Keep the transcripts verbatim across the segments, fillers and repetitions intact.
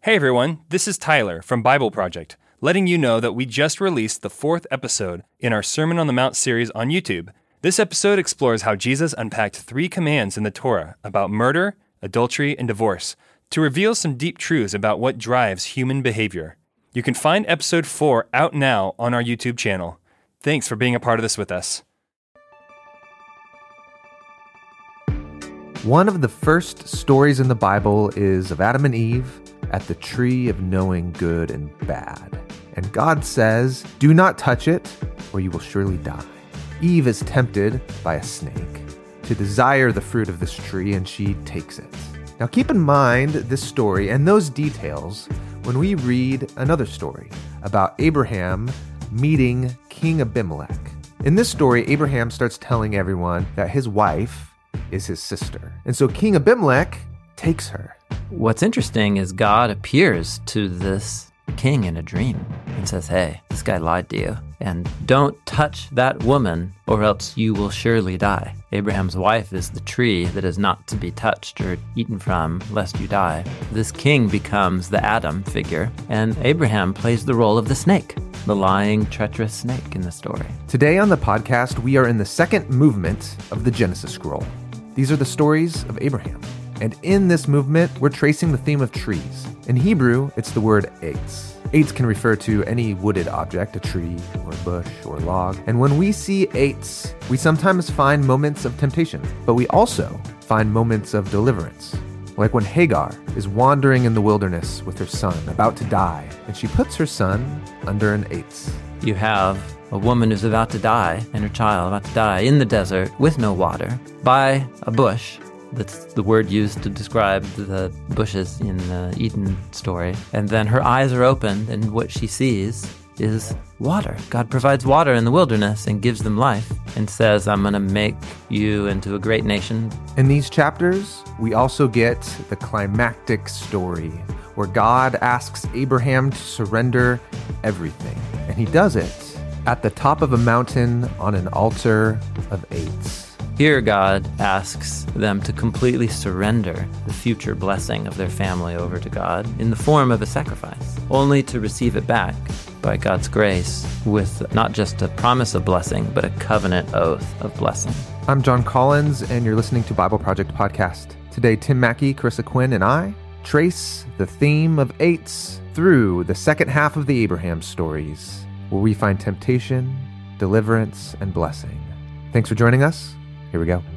Hey everyone, this is Tyler from Bible Project, letting you know that we just released the fourth episode in our Sermon on the Mount series on YouTube. This episode explores how Jesus unpacked three commands in the Torah about murder, adultery, and divorce to reveal some deep truths about what drives human behavior. You can find episode four out now on our YouTube channel. Thanks for being a part of this with us. One of the first stories in the Bible is of Adam and Eve at the tree of knowing good and bad. And God says, "Do not touch it, or you will surely die." Eve is tempted by a snake to desire the fruit of this tree, and she takes it. Now keep in mind this story and those details when we read another story about Abraham meeting King Abimelech. In this story, Abraham starts telling everyone that his wife is his sister. And so King Abimelech takes her. What's interesting is God appears to this king in a dream and says, hey, this guy lied to you, and don't touch that woman or else you will surely die. Abraham's wife is the tree that is not to be touched or eaten from lest you die. This king becomes the Adam figure, and Abraham plays the role of the snake, the lying, treacherous snake in the story. Today on the podcast, we are in the second movement of the Genesis scroll. These are the stories of Abraham. And in this movement, we're tracing the theme of trees. In Hebrew, it's the word eitz. Eitz can refer to any wooded object, a tree or a bush or a log. And when we see eitz, we sometimes find moments of temptation, but we also find moments of deliverance. Like when Hagar is wandering in the wilderness with her son, about to die, and she puts her son under an eitz. You have a woman who's about to die, and her child about to die in the desert with no water, by a bush. That's the word used to describe the bushes in the Eden story. And then her eyes are opened, and what she sees is water. God provides water in the wilderness and gives them life and says, I'm going to make you into a great nation. In these chapters, we also get the climactic story where God asks Abraham to surrender everything. And he does it at the top of a mountain on an altar of eitz. Here, God asks them to completely surrender the future blessing of their family over to God in the form of a sacrifice, only to receive it back by God's grace with not just a promise of blessing, but a covenant oath of blessing. I'm John Collins, and you're listening to Bible Project Podcast. Today, Tim Mackey, Carissa Quinn, and I trace the theme of eitz through the second half of the Abraham stories, where we find temptation, deliverance, and blessing. Thanks for joining us. Here we go.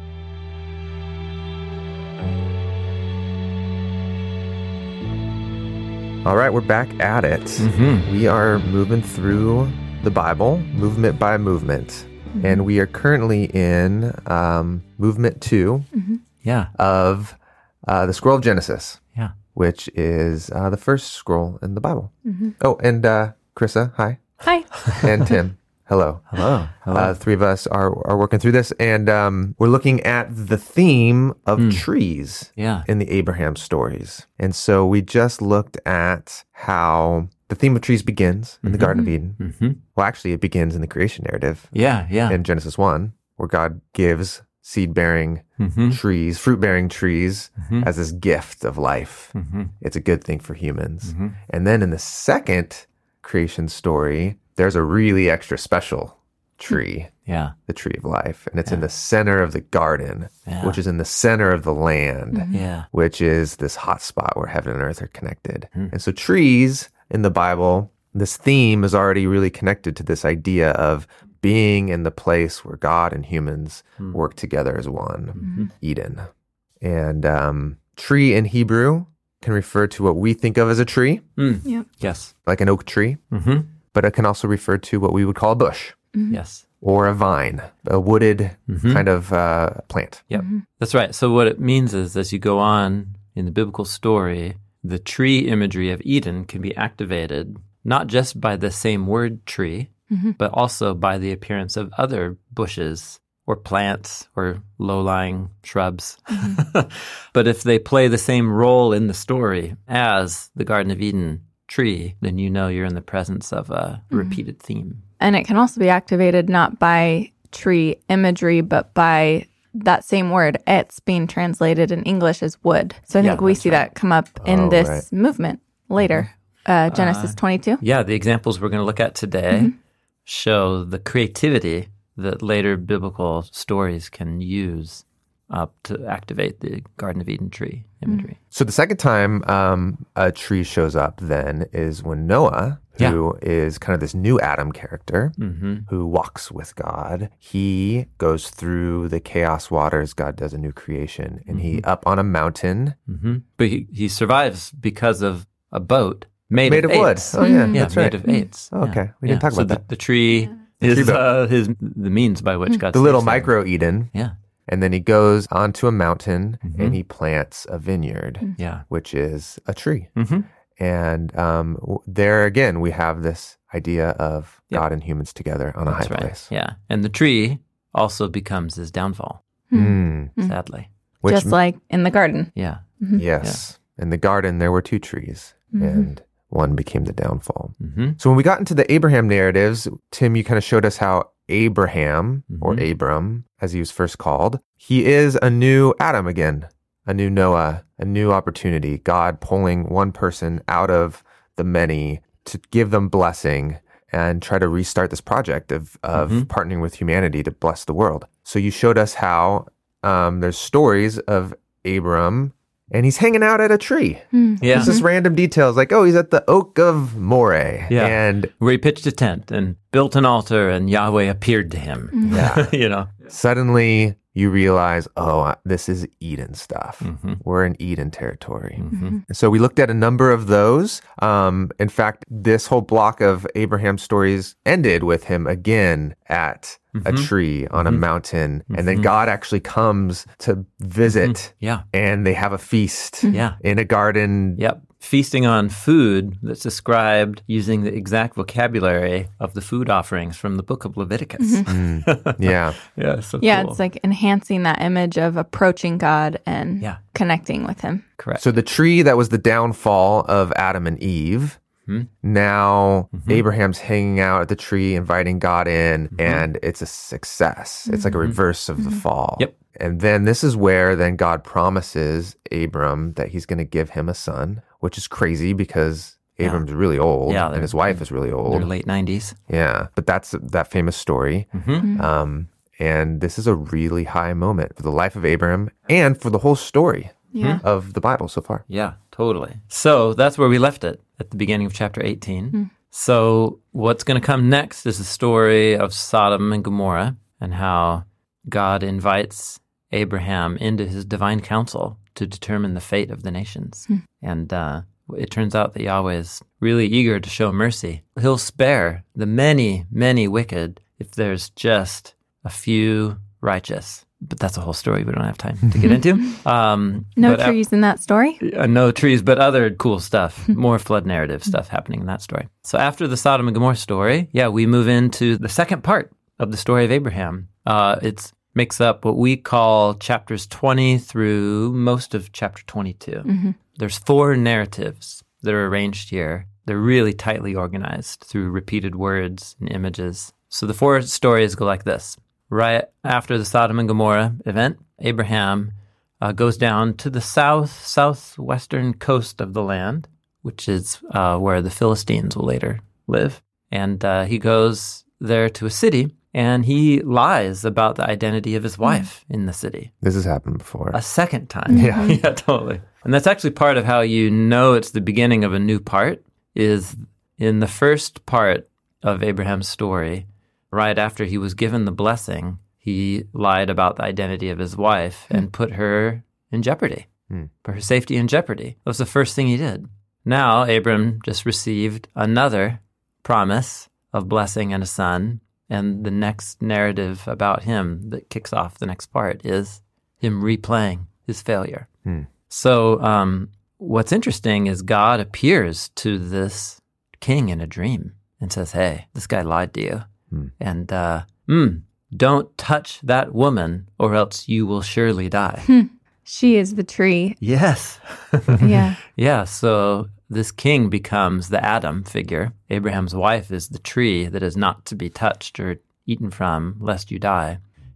All right, we're back at it. Mm-hmm. We are moving through the Bible, movement by movement. Mm-hmm. And we are currently in um, movement two mm-hmm. yeah. of uh, the scroll of Genesis, yeah. which is uh, the first scroll in the Bible. Mm-hmm. Oh, and uh, Carissa, hi. Hi. And Tim. Hello. Hello. Hello. Uh, three of us are, are working through this, and um, we're looking at the theme of mm. trees yeah. in the Abraham stories. And so we just looked at how the theme of trees begins in mm-hmm. the Garden of Eden. Mm-hmm. Well, actually, it begins in the creation narrative. Yeah, yeah. In Genesis one, where God gives seed-bearing mm-hmm. trees, fruit-bearing trees, mm-hmm. as this gift of life. Mm-hmm. It's a good thing for humans. Mm-hmm. And then in the second creation story, there's a really extra special tree, yeah, the tree of life, and it's yeah. in the center of the garden, yeah. which is in the center of the land, mm-hmm. yeah. which is this hot spot where heaven and earth are connected. Mm. And so trees in the Bible, this theme is already really connected to this idea of being in the place where God and humans mm. work together as one, mm-hmm. Eden. And um, tree in Hebrew can refer to what we think of as a tree, mm. yep. yes, like an oak tree. Mm-hmm. But it can also refer to what we would call a bush. Mm-hmm. Yes. Or a vine, a wooded mm-hmm. kind of uh, plant. Yep. Mm-hmm. That's right. So what it means is, as you go on in the biblical story, the tree imagery of Eden can be activated not just by the same word tree, mm-hmm. but also by the appearance of other bushes or plants or low-lying shrubs. Mm-hmm. But if they play the same role in the story as the Garden of Eden tree, then you know you're in the presence of a mm-hmm. repeated theme. And it can also be activated not by tree imagery, but by that same word, etz, being translated in English as wood. So I Yeah, think we that's see right. that come up in Oh, this right. movement later. Uh, Genesis twenty-two. Yeah, the examples we're going to look at today show the creativity that later biblical stories can use uh, to activate the Garden of Eden tree imagery. So the second time um, a tree shows up then is when Noah, who is kind of this new Adam character, Mm-hmm. who walks with God, he goes through the chaos waters. God does a new creation, and he up on a mountain Mm-hmm. But he, he survives because of a boat made, made of, of wood. eights. Oh yeah, Yeah, that's made right. of eights. Oh, Yeah. okay, we Yeah. didn't talk so about the, that. The tree is tree boat. uh, his the means by which God The little saves him. micro Eden, Yeah, and then he goes onto a mountain Mhm. and he plants a vineyard, yeah. which is a tree. Mm-hmm. And um, w- there again, we have this idea of Yep. God and humans together on a That's high right. place. Yeah, and the tree also becomes his downfall. Mm. Sadly. Which, Just like in the garden. Yeah. yes, in the garden there were two trees, and one became the downfall. Mm-hmm. So when we got into the Abraham narratives, Tim, you kind of showed us how Abraham, or Mhm. Abram, as he was first called, he is a new Adam again, a new Noah, a new opportunity. God pulling one person out of the many to give them blessing and try to restart this project of, of Mhm. partnering with humanity to bless the world. So you showed us how um, there's stories of Abram, and he's hanging out at a tree. Yeah. It's just random details like, oh, he's at the Oak of Moreh. Yeah. And Where he pitched a tent and built an altar, and Yahweh appeared to him. yeah, you know. suddenly you realize, oh, this is Eden stuff. Mhm. We're in Eden territory. Mhm. And so we looked at a number of those. Um, in fact, this whole block of Abraham stories ended with him again at a Mhm. tree on a mountain. And then Mhm. God actually comes to visit Yeah. and they have a feast Yeah. in a garden. Yep. Feasting on food that's described using the exact vocabulary of the food offerings from the book of Leviticus. Yeah. Yeah. So Yeah, cool. it's like enhancing that image of approaching God and Yeah. connecting with Him. correct. So the tree that was the downfall of Adam and Eve, Mhm. now Mhm. Abraham's hanging out at the tree, inviting God in, Mm-hmm. and it's a success. It's like a reverse of the fall. Yep. And then this is where then God promises Abram that he's going to give him a son, which is crazy because Yeah. Abram's really old Yeah, and they're- his wife is really Their old. late nineties. Yeah. But that's that famous story. Mm-hmm. Um, and this is a really high moment for the life of Abram and for the whole story Yeah. of the Bible so far. Yeah, totally. So that's where we left it at the beginning of chapter eighteen. So what's going to come next is the story of Sodom and Gomorrah and how God invites Abraham into his divine council to determine the fate of the nations. And uh, it turns out that Yahweh is really eager to show mercy. He'll spare the many, many wicked if there's just a few righteous. But that's a whole story we don't have time to get into. Um, No but, uh, trees in that story? uh, no trees, but other cool stuff, more flood narrative stuff happening in that story. So after the Sodom and Gomorrah story, yeah, we move into the second part of the story of Abraham. Uh, it makes up what we call chapters twenty through most of chapter twenty-two. There's four narratives that are arranged here. They're really tightly organized through repeated words and images. So the four stories go like this. Right after the Sodom and Gomorrah event, Abraham uh, goes down to the south, southwestern coast of the land, which is uh, where the Philistines will later live. And uh, he goes there to a city, and he lies about the identity of his wife in the city This has happened before. a second time. Yeah. yeah, totally. And that's actually part of how you know it's the beginning of a new part, is in the first part of Abraham's story, right after he was given the blessing, he lied about the identity of his wife and put her in jeopardy, Hmm. put her safety in jeopardy. That was the first thing he did. Now, Abram just received another promise of blessing and a son, and the next narrative about him that kicks off the next part is him replaying his failure. Hmm. So um, what's interesting is God appears to this king in a dream and says, hey, this guy lied to you. Hmm. And uh, mm, don't touch that woman or else you will surely die. She is the tree. Yes. Yeah. Yeah, so this king becomes the Adam figure. Abraham's wife is the tree that is not to be touched or eaten from lest you die.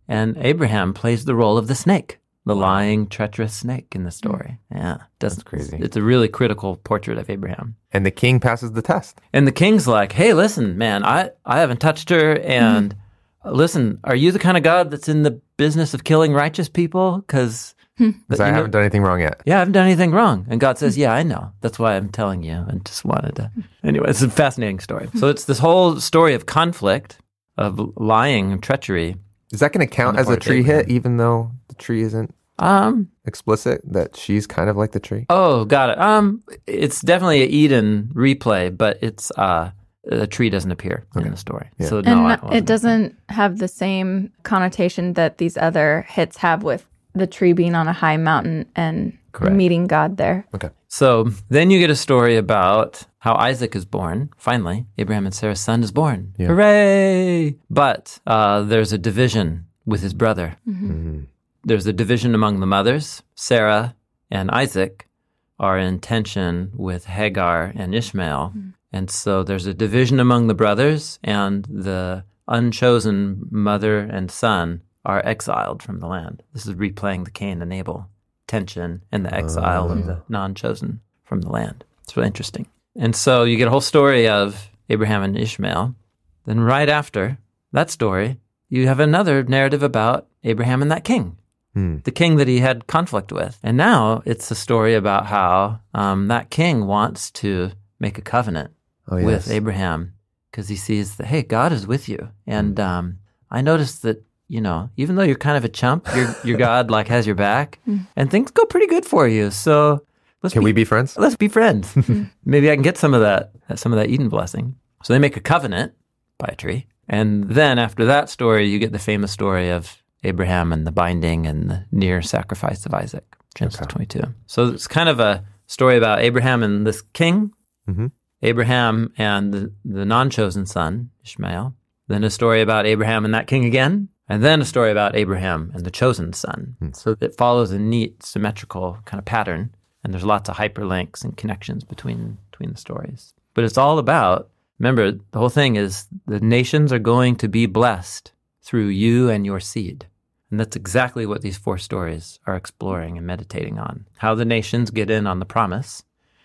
And Abraham plays the role of the snake, the lying, treacherous snake in the story. Yeah. That's crazy. It's a really critical portrait of Abraham. And the king passes the test. And the king's like, hey, listen, man, I, I haven't touched her. And mm-hmm. listen, are you the kind of God that's in the business of killing righteous people? Because Because I haven't know, done anything wrong yet. Yeah, I haven't done anything wrong. And God says, yeah, I know. That's why I'm telling you. And just wanted to. Anyway, it's a fascinating story. So it's this whole story of conflict, of lying and treachery. Is that going to count as a tree hit, even though the tree isn't um, explicit, that she's kind of like the tree? Oh, got it. Um, It's definitely an Eden replay, but it's uh, the tree doesn't appear okay. in the story. Yeah. So and no, not, it doesn't have the same connotation that these other hits have with the tree being on a high mountain and Correct. meeting God there. Okay. So then you get a story about how Isaac is born. Finally, Abraham and Sarah's son is born. Yeah. Hooray! But uh, there's a division with his brother. Mm-hmm. Mm-hmm. There's a division among the mothers. Sarah and Isaac are in tension with Hagar and Ishmael. Mm-hmm. And so there's a division among the brothers, and the unchosen mother and son are exiled from the land. This is replaying the Cain and Abel tension and the exile uh. of the non-chosen from the land. It's really interesting. And so you get a whole story of Abraham and Ishmael. Then right after that story, you have another narrative about Abraham and that king, hmm. the king that he had conflict with. And now it's a story about how um, that king wants to make a covenant oh, yes. with Abraham because he sees that, hey, God is with you. And hmm. um, I noticed that you know, even though you're kind of a chump, your your God like has your back, and things go pretty good for you. So let's can be, we be friends? Let's be friends. Maybe I can get some of that, some of that Eden blessing. So they make a covenant by a tree, and then after that story, you get the famous story of Abraham and the binding and the near sacrifice of Isaac, Genesis okay. twenty-two. So it's kind of a story about Abraham and this king, mm-hmm. Abraham and the, the non-chosen son Ishmael. Then a story about Abraham and that king again. And then a story about Abraham and the chosen son. Hmm. So it follows a neat, symmetrical kind of pattern. And there's lots of hyperlinks and connections between, between the stories. But it's all about, remember, the whole thing is the nations are going to be blessed through you and your seed. And that's exactly what these four stories are exploring and meditating on. How the nations get in on the promise.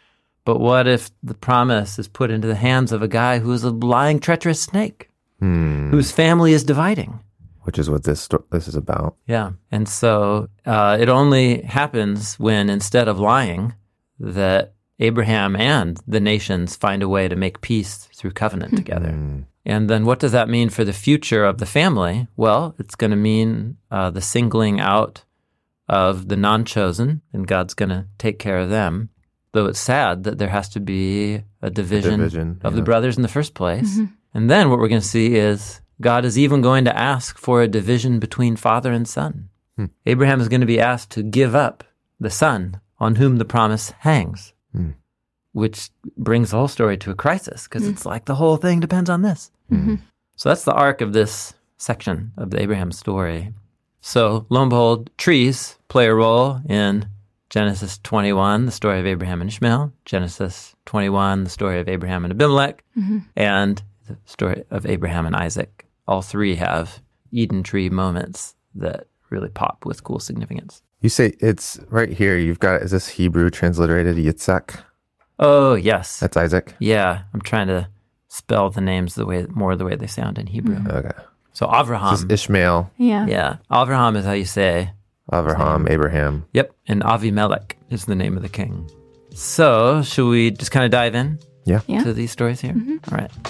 But what if the promise is put into the hands of a guy who is a lying, treacherous snake, hmm. whose family is dividing? Which is what this sto- this is about. Yeah. And so uh, it only happens when instead of lying, that Abraham and the nations find a way to make peace through covenant together. Mm. And then what does that mean for the future of the family? Well, it's going to mean uh, the singling out of the non-chosen, and God's going to take care of them. Though it's sad that there has to be a division, a division of yeah. the brothers in the first place. Mm-hmm. And then what we're going to see is God is even going to ask for a division between father and son. Hmm. Abraham is going to be asked to give up the son on whom the promise hangs, hmm. which brings the whole story to a crisis because hmm. it's like the whole thing depends on this. Mm-hmm. So that's the arc of this section of the Abraham story. So lo and behold, trees play a role in Genesis twenty-one, the story of Abraham and Ishmael, Genesis twenty-one, the story of Abraham and Abimelech, mm-hmm. and the story of Abraham and Isaac. All three have Eden tree moments that really pop with cool significance. You say it's right here. You've got, is this Hebrew transliterated Yitzhak? Oh, yes. That's Isaac? Yeah. I'm trying to spell the names the way more the way they sound in Hebrew. Mm-hmm. Okay. So Avraham. This is Ishmael. Yeah. Yeah. Avraham is how you say. Avraham, Abraham. Yep. And Avimelech is the name of the king. So should we just kind of dive in? Yeah. yeah. To these stories here? Mm-hmm. All right.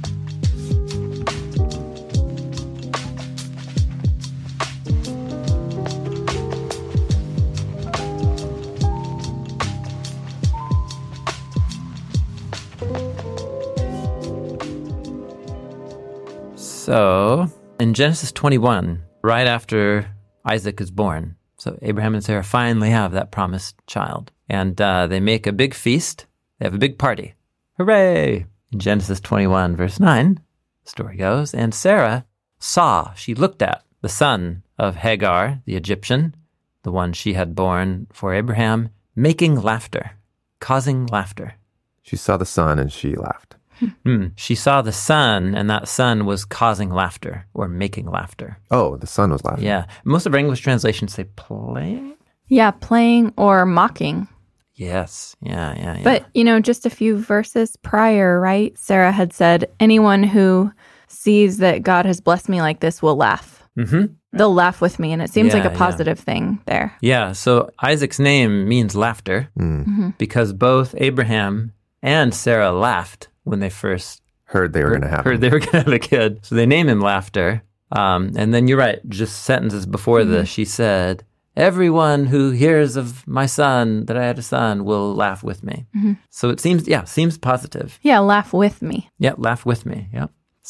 So, in Genesis twenty-one, right after Isaac is born, so Abraham and Sarah finally have that promised child. And uh, they make a big feast. They have a big party. Hooray! In Genesis twenty-one, verse nine, the story goes, and Sarah saw, she looked at the son of Hagar, the Egyptian, the one she had born for Abraham, making laughter, causing laughter. She saw the son and she laughed. Hmm. She saw the sun, and that sun was causing laughter or making laughter. Oh, the sun was laughing. Yeah. Most of our English translations say playing. Yeah, playing or mocking. Yes. Yeah, yeah, yeah. But, you know, just a few verses prior, right? Sarah had said, anyone who sees that God has blessed me like this will laugh. Mm-hmm. They'll laugh with me. And it seems Yeah, like a yeah. positive thing there. Yeah, so Isaac's name means laughter Mm. because both Abraham and Sarah laughed when they first Heard they were heard, going to have heard him. they were going to have a kid. So they name him Laughter. Um, and then you're right, just sentences before this, she said, everyone who hears of my son, that I had a son, will laugh with me. So it seems, yeah, seems positive. Yeah, laugh with me. Yeah, laugh with me. Yep.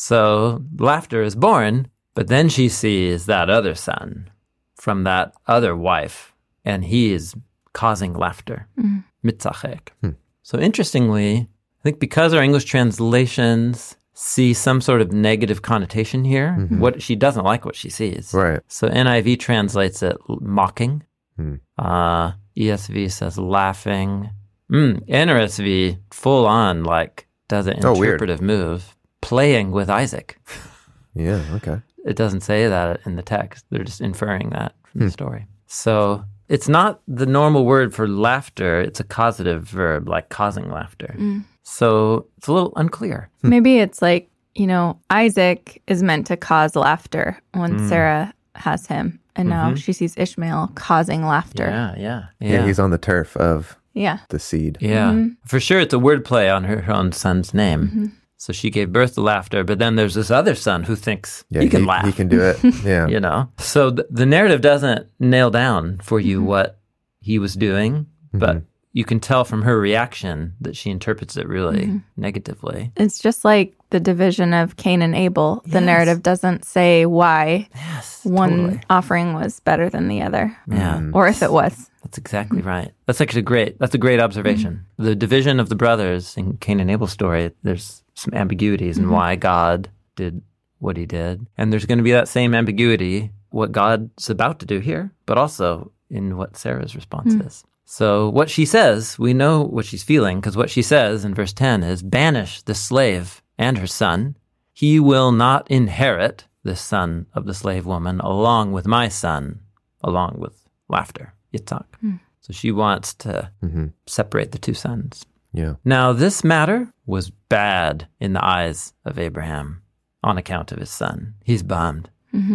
So laughter is born, but then she sees that other son from that other wife, and he is causing laughter. Mitzachek. So interestingly, I think because our English translations see some sort of negative connotation here, what she doesn't like what she sees. Right. So N I V translates it l- mocking. Hmm. Uh, E S V says laughing. Mm, N R S V full on like does an Oh, weird. interpretive move, playing with Isaac. Yeah, okay. It doesn't say that in the text. They're just inferring that from the story. So it's not the normal word for laughter. It's a causative verb, like causing laughter. So it's a little unclear. Maybe it's like, you know, Isaac is meant to cause laughter when Sarah has him. And now she sees Ishmael causing laughter. Yeah, yeah, Yeah. yeah. he's on the turf of Yeah. the seed. Yeah, for sure. It's a wordplay on her, her own son's name. So she gave birth to laughter, but then there's this other son who thinks Yeah, he can laugh. He can do it. Yeah. You know, so th- the narrative doesn't nail down for you what he was doing, but you can tell from her reaction that she interprets it really negatively. It's just like the division of Cain and Abel. The Yes. narrative doesn't say why Yes, one totally. offering was better than the other. Yeah. Or if it was. That's exactly right. That's actually great. That's a great observation. The division of the brothers in Cain and Abel's story, there's some ambiguities in why God did what he did. And there's going to be that same ambiguity, what God's about to do here, but also in what Sarah's response is. So what she says, we know what she's feeling, because what she says in verse ten is, banish the slave and her son. He will not inherit the son of the slave woman along with my son, along with laughter. Yitzhak. So she wants to Mm-hmm. separate the two sons. Yeah. Now, this matter was bad in the eyes of Abraham on account of his son. He's bummed.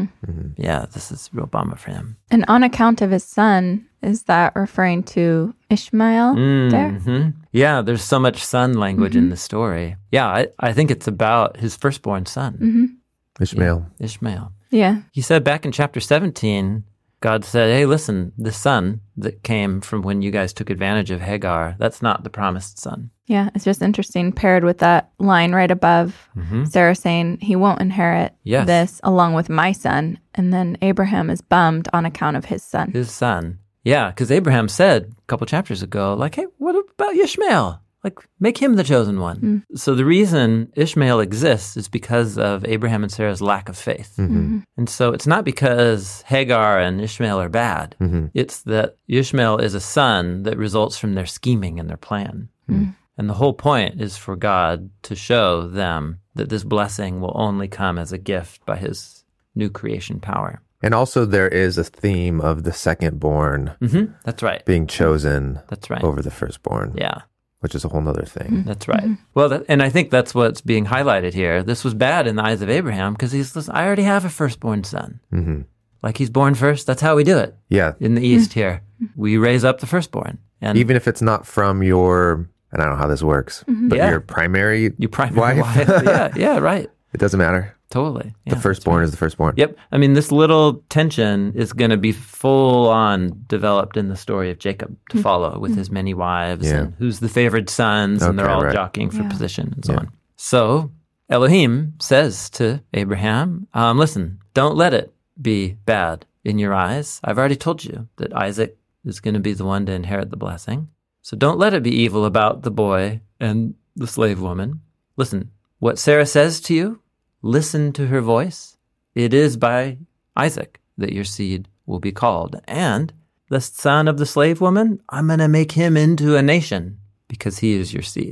Yeah, this is a real bummer for him. And on account of his son, is that referring to Ishmael there? Mhm. Yeah, there's so much son language in the story. Yeah, I, I think it's about his firstborn son, Ishmael. Ishmael. Yeah. He said back in chapter seventeen, God said, hey, listen, the son that came from when you guys took advantage of Hagar, that's not the promised son. Yeah. It's just interesting paired with that line right above Sarah saying he won't inherit Yes. this along with my son. And then Abraham is bummed on account of his son. His son. Yeah, because Abraham said a couple chapters ago, like, hey, what about Ishmael? Like, make him the chosen one. So the reason Ishmael exists is because of Abraham and Sarah's lack of faith. And so it's not because Hagar and Ishmael are bad. It's that Ishmael is a son that results from their scheming and their plan. And the whole point is for God to show them that this blessing will only come as a gift by his new creation power. And also there is a theme of the second-born Mm-hmm. That's right. being chosen That's right. over the firstborn, Yeah. which is a whole nother thing. That's right. Well, that, and I think that's what's being highlighted here. This was bad in the eyes of Abraham because he's, listen, I already have a firstborn son. Mm-hmm. Like he's born first. That's how we do it Yeah. in the East here. We raise up the firstborn. And Even if it's not from your, and I don't know how this works, but Yeah. your primary your primary wife, wife. yeah, yeah, right. it doesn't matter. Totally. The Yeah, firstborn is the firstborn. Yep. I mean, this little tension is going to be full on developed in the story of Jacob to follow with his many wives Yeah. and who's the favored sons, and they're Okay, all right. jockeying for Yeah. position and so Yeah. on. So Elohim says to Abraham, um, listen, don't let it be bad in your eyes. I've already told you that Isaac is going to be the one to inherit the blessing. So don't let it be evil about the boy and the slave woman. Listen, what Sarah says to you, listen to her voice. It is by Isaac that your seed will be called. And the son of the slave woman, I'm going to make him into a nation because he is your seed.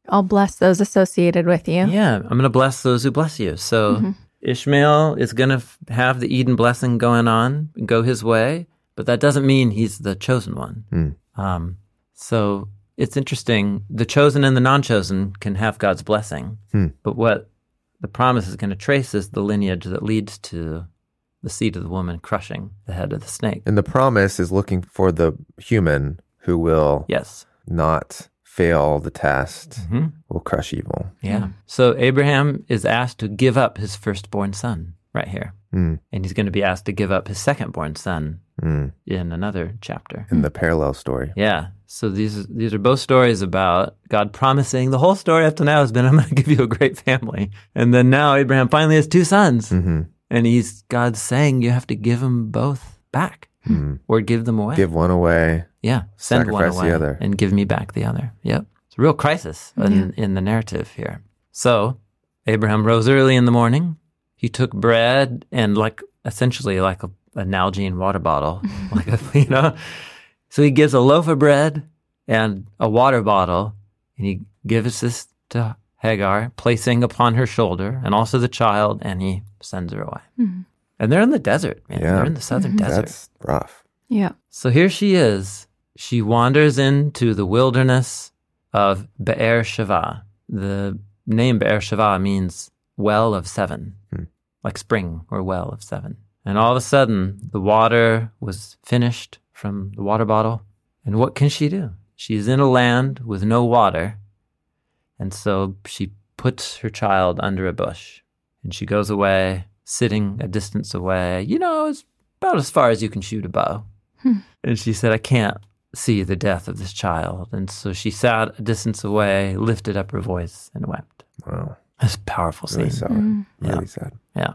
I'll bless those associated with you. Yeah, I'm going to bless those who bless you. So mm-hmm. Ishmael is going to f- have the Eden blessing going on, go his way, but that doesn't mean he's the chosen one. Mm. Um, so it's interesting. The chosen and the non-chosen can have God's blessing, mm. but what the promise is going to trace is the lineage that leads to the seed of the woman crushing the head of the snake. And the promise is looking for the human who will yes. not fail the test, mm-hmm. will crush evil. Yeah. Mm. So Abraham is asked to give up his firstborn son right here. Mm. And he's going to be asked to give up his secondborn son mm. in another chapter. In the parallel story. Yeah. So these these are both stories about God promising. The whole story up to now has been, I'm going to give you a great family. And then now Abraham finally has two sons. Mm-hmm. And he's God's saying you have to give them both back mm. or give them away. Give one away. Yeah. Send sacrifice one away the other. And give me back the other. Yep. It's a real crisis in, yeah. in the narrative here. So Abraham rose early in the morning. He took bread and like essentially like a, a Nalgene water bottle, like a, you know. So he gives a loaf of bread and a water bottle, and he gives this to Hagar, placing upon her shoulder, and also the child, and he sends her away. Mm-hmm. And they're in the desert, man. Yeah. They're in the southern mm-hmm. desert. That's rough. Yeah. So here she is. She wanders into the wilderness of Be'er Sheva. The name Be'er Sheva means well of seven, hmm. like spring or well of seven. And all of a sudden, the water was finished from the water bottle. And what can she do? She's in a land with no water. And so she puts her child under a bush. And she goes away, sitting a distance away. You know, it's about as far as you can shoot a bow. Hmm. And she said, I can't see the death of this child. And so she sat a distance away, lifted up her voice, and wept. Wow. That's a powerful really scene. Sad. Mm. Really yeah. sad. Yeah.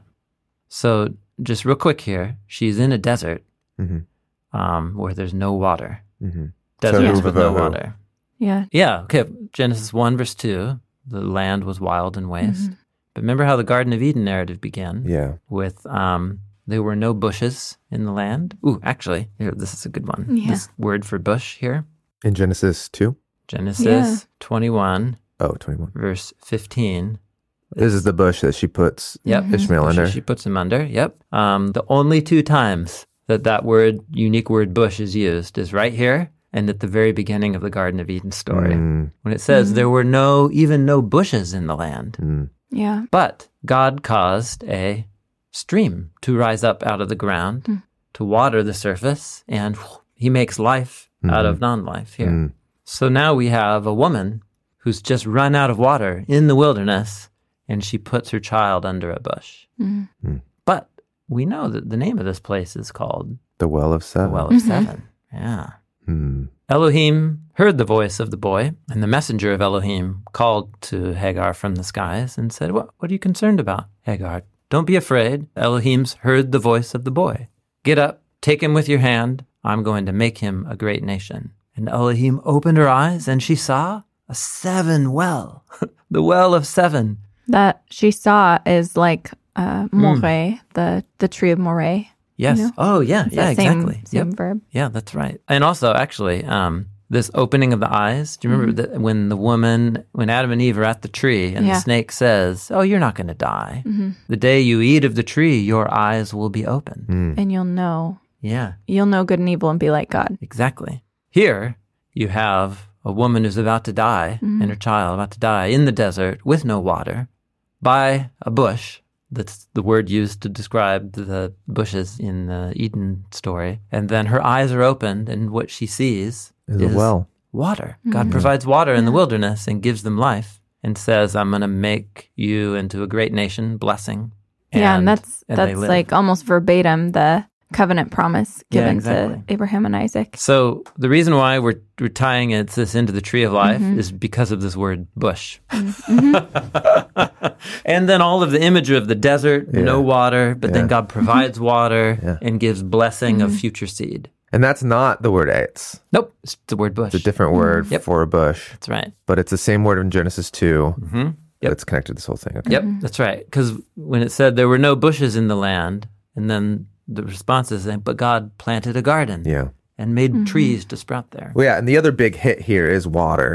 So just real quick here, she's in a desert mm-hmm. um, where there's no water. Mm-hmm. Deserts so with no water. Yeah. Yeah. Okay. Genesis one, verse two, the land was wild and waste. Mm-hmm. But remember how the Garden of Eden narrative began? Yeah. With um, there were no bushes in the land. Ooh, actually, here, this is a good one. Yeah. This word for bush here. In Genesis two? Genesis yeah. twenty-one. Oh, twenty-one. Verse fifteen. This is the bush that she puts yep. Ishmael under. She, she puts him under, yep. Um, the only two times that that word, unique word bush is used is right here and at the very beginning of the Garden of Eden story. Mm. When it says mm. there were no, even no bushes in the land. Mm. Yeah. But God caused a stream to rise up out of the ground mm. to water the surface, and whoosh, he makes life mm. out of non-life here. Mm. So now we have a woman who's just run out of water in the wilderness, and she puts her child under a bush. Mm. Mm. But we know that the name of this place is called the Well of Seven. The Well of mm-hmm. Seven. Yeah. Mm. Elohim heard the voice of the boy, and the messenger of Elohim called to Hagar from the skies and said, What, what are you concerned about, Hagar? Don't be afraid. Elohim's heard the voice of the boy. Get up, take him with your hand. I'm going to make him a great nation. And Elohim opened her eyes, and she saw a seven well, the well of seven. That she saw is like uh, Moreh, mm. the, the tree of Moreh. Yes. You know? Oh, yeah. It's yeah, exactly. Same, same yep. verb. Yeah, that's right. And also, actually, um, this opening of the eyes, do you remember mm-hmm. that when the woman, when Adam and Eve are at the tree and yeah. the snake says, oh, you're not going to die. Mm-hmm. The day you eat of the tree, your eyes will be open. Mm. And you'll know. Yeah. You'll know good and evil and be like God. Exactly. Here, you have a woman who's about to die mm-hmm. and her child about to die in the desert with no water by a bush. That's the word used to describe the bushes in the Eden story. And then her eyes are opened, and what she sees is, is a well. Water. Mm-hmm. God provides water in yeah. the wilderness and gives them life and says, I'm going to make you into a great nation, blessing. And, yeah, and that's and that's like almost verbatim the covenant promise given yeah, exactly. to Abraham and Isaac. So the reason why we're, we're tying it, this into the tree of life mm-hmm. is because of this word bush. Mm-hmm. And then all of the imagery of the desert, yeah. no water, but yeah. then God provides mm-hmm. water yeah. and gives blessing mm-hmm. of future seed. And that's not the word eitz. Nope, it's the word bush. It's a different word mm-hmm. yep. for a bush. That's right. But it's the same word in Genesis two. Mm-hmm. Yep. But it's connected to this whole thing. Okay. Yep, mm-hmm. that's right. Because when it said there were no bushes in the land, and then the response is, but God planted a garden yeah. and made mm-hmm. trees to sprout there. Well, yeah, and the other big hit here is water.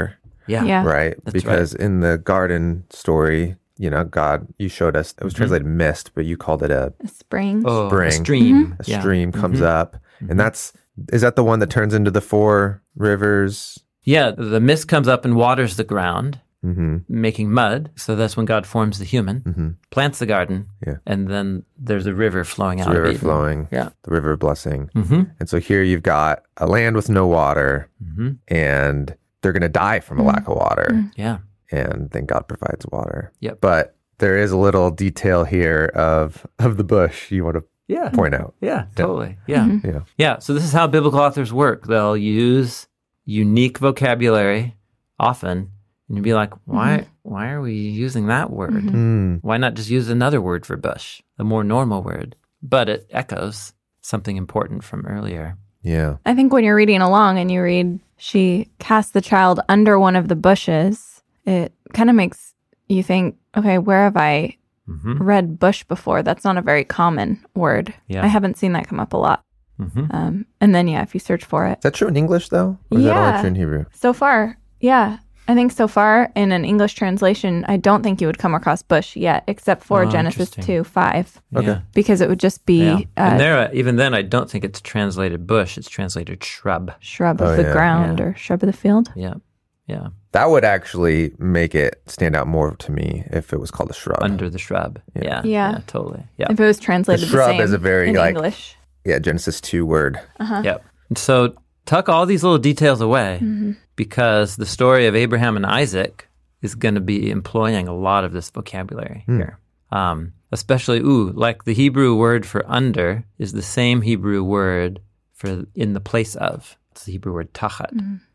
Yeah. Yeah. right? That's Because in the garden story, you know, God, you showed us, it was translated mist, but you called it a, A spring. Oh, a Spring. stream. a Yeah. stream comes Mhm. up. And that's, is that the one that turns into the four rivers? Yeah, the mist comes up and waters the ground, Mm-hmm. making mud. So that's when God forms the human, Mm-hmm. plants the garden, Yeah. and then there's a river flowing It's out a of river Eden. flowing, Yeah. the river of blessing. Mm-hmm. And so here you've got a land with no water, Mm-hmm. and they're going to die from a lack of water. Yeah. And then God provides water. Yep. But there is a little detail here of of the bush you want to Yeah. point out. Yeah, totally. Yeah. Mm-hmm. Yeah. Yeah. So this is how biblical authors work. They'll use unique vocabulary often, and you'd be like, why why are we using that word? Mm. Why not just use another word for bush, a more normal word? But it echoes something important from earlier. Yeah. I think when you're reading along and you read, she cast the child under one of the bushes, it kind of makes you think, okay, where have I Mm-hmm. read bush before? That's not a very common word. Yeah. I haven't seen that come up a lot. Mm-hmm. Um, and then, yeah, if you search for it. Is that true in English, though? Or is that Yeah. only true in Hebrew? So far, yeah. I think so far in an English translation, I don't think you would come across bush yet, except for Oh, Genesis interesting. two five, Okay. Yeah. because it would just be Yeah. uh, and there, even then, I don't think it's translated bush. It's translated shrub. shrub Oh, of the yeah. ground Yeah. or shrub of the field. Yeah. Yeah. That would actually make it stand out more to me if it was called a shrub. Under the shrub. Yeah. Yeah. totally. Yeah. If it was translated the, shrub same is a very, in like- English. Yeah, Genesis two word. Yep. And so tuck all these little details away because the story of Abraham and Isaac is going to be employing a lot of this vocabulary here. Um, especially, ooh, like the Hebrew word for under is the same Hebrew word for in the place of. It's the Hebrew word tachat.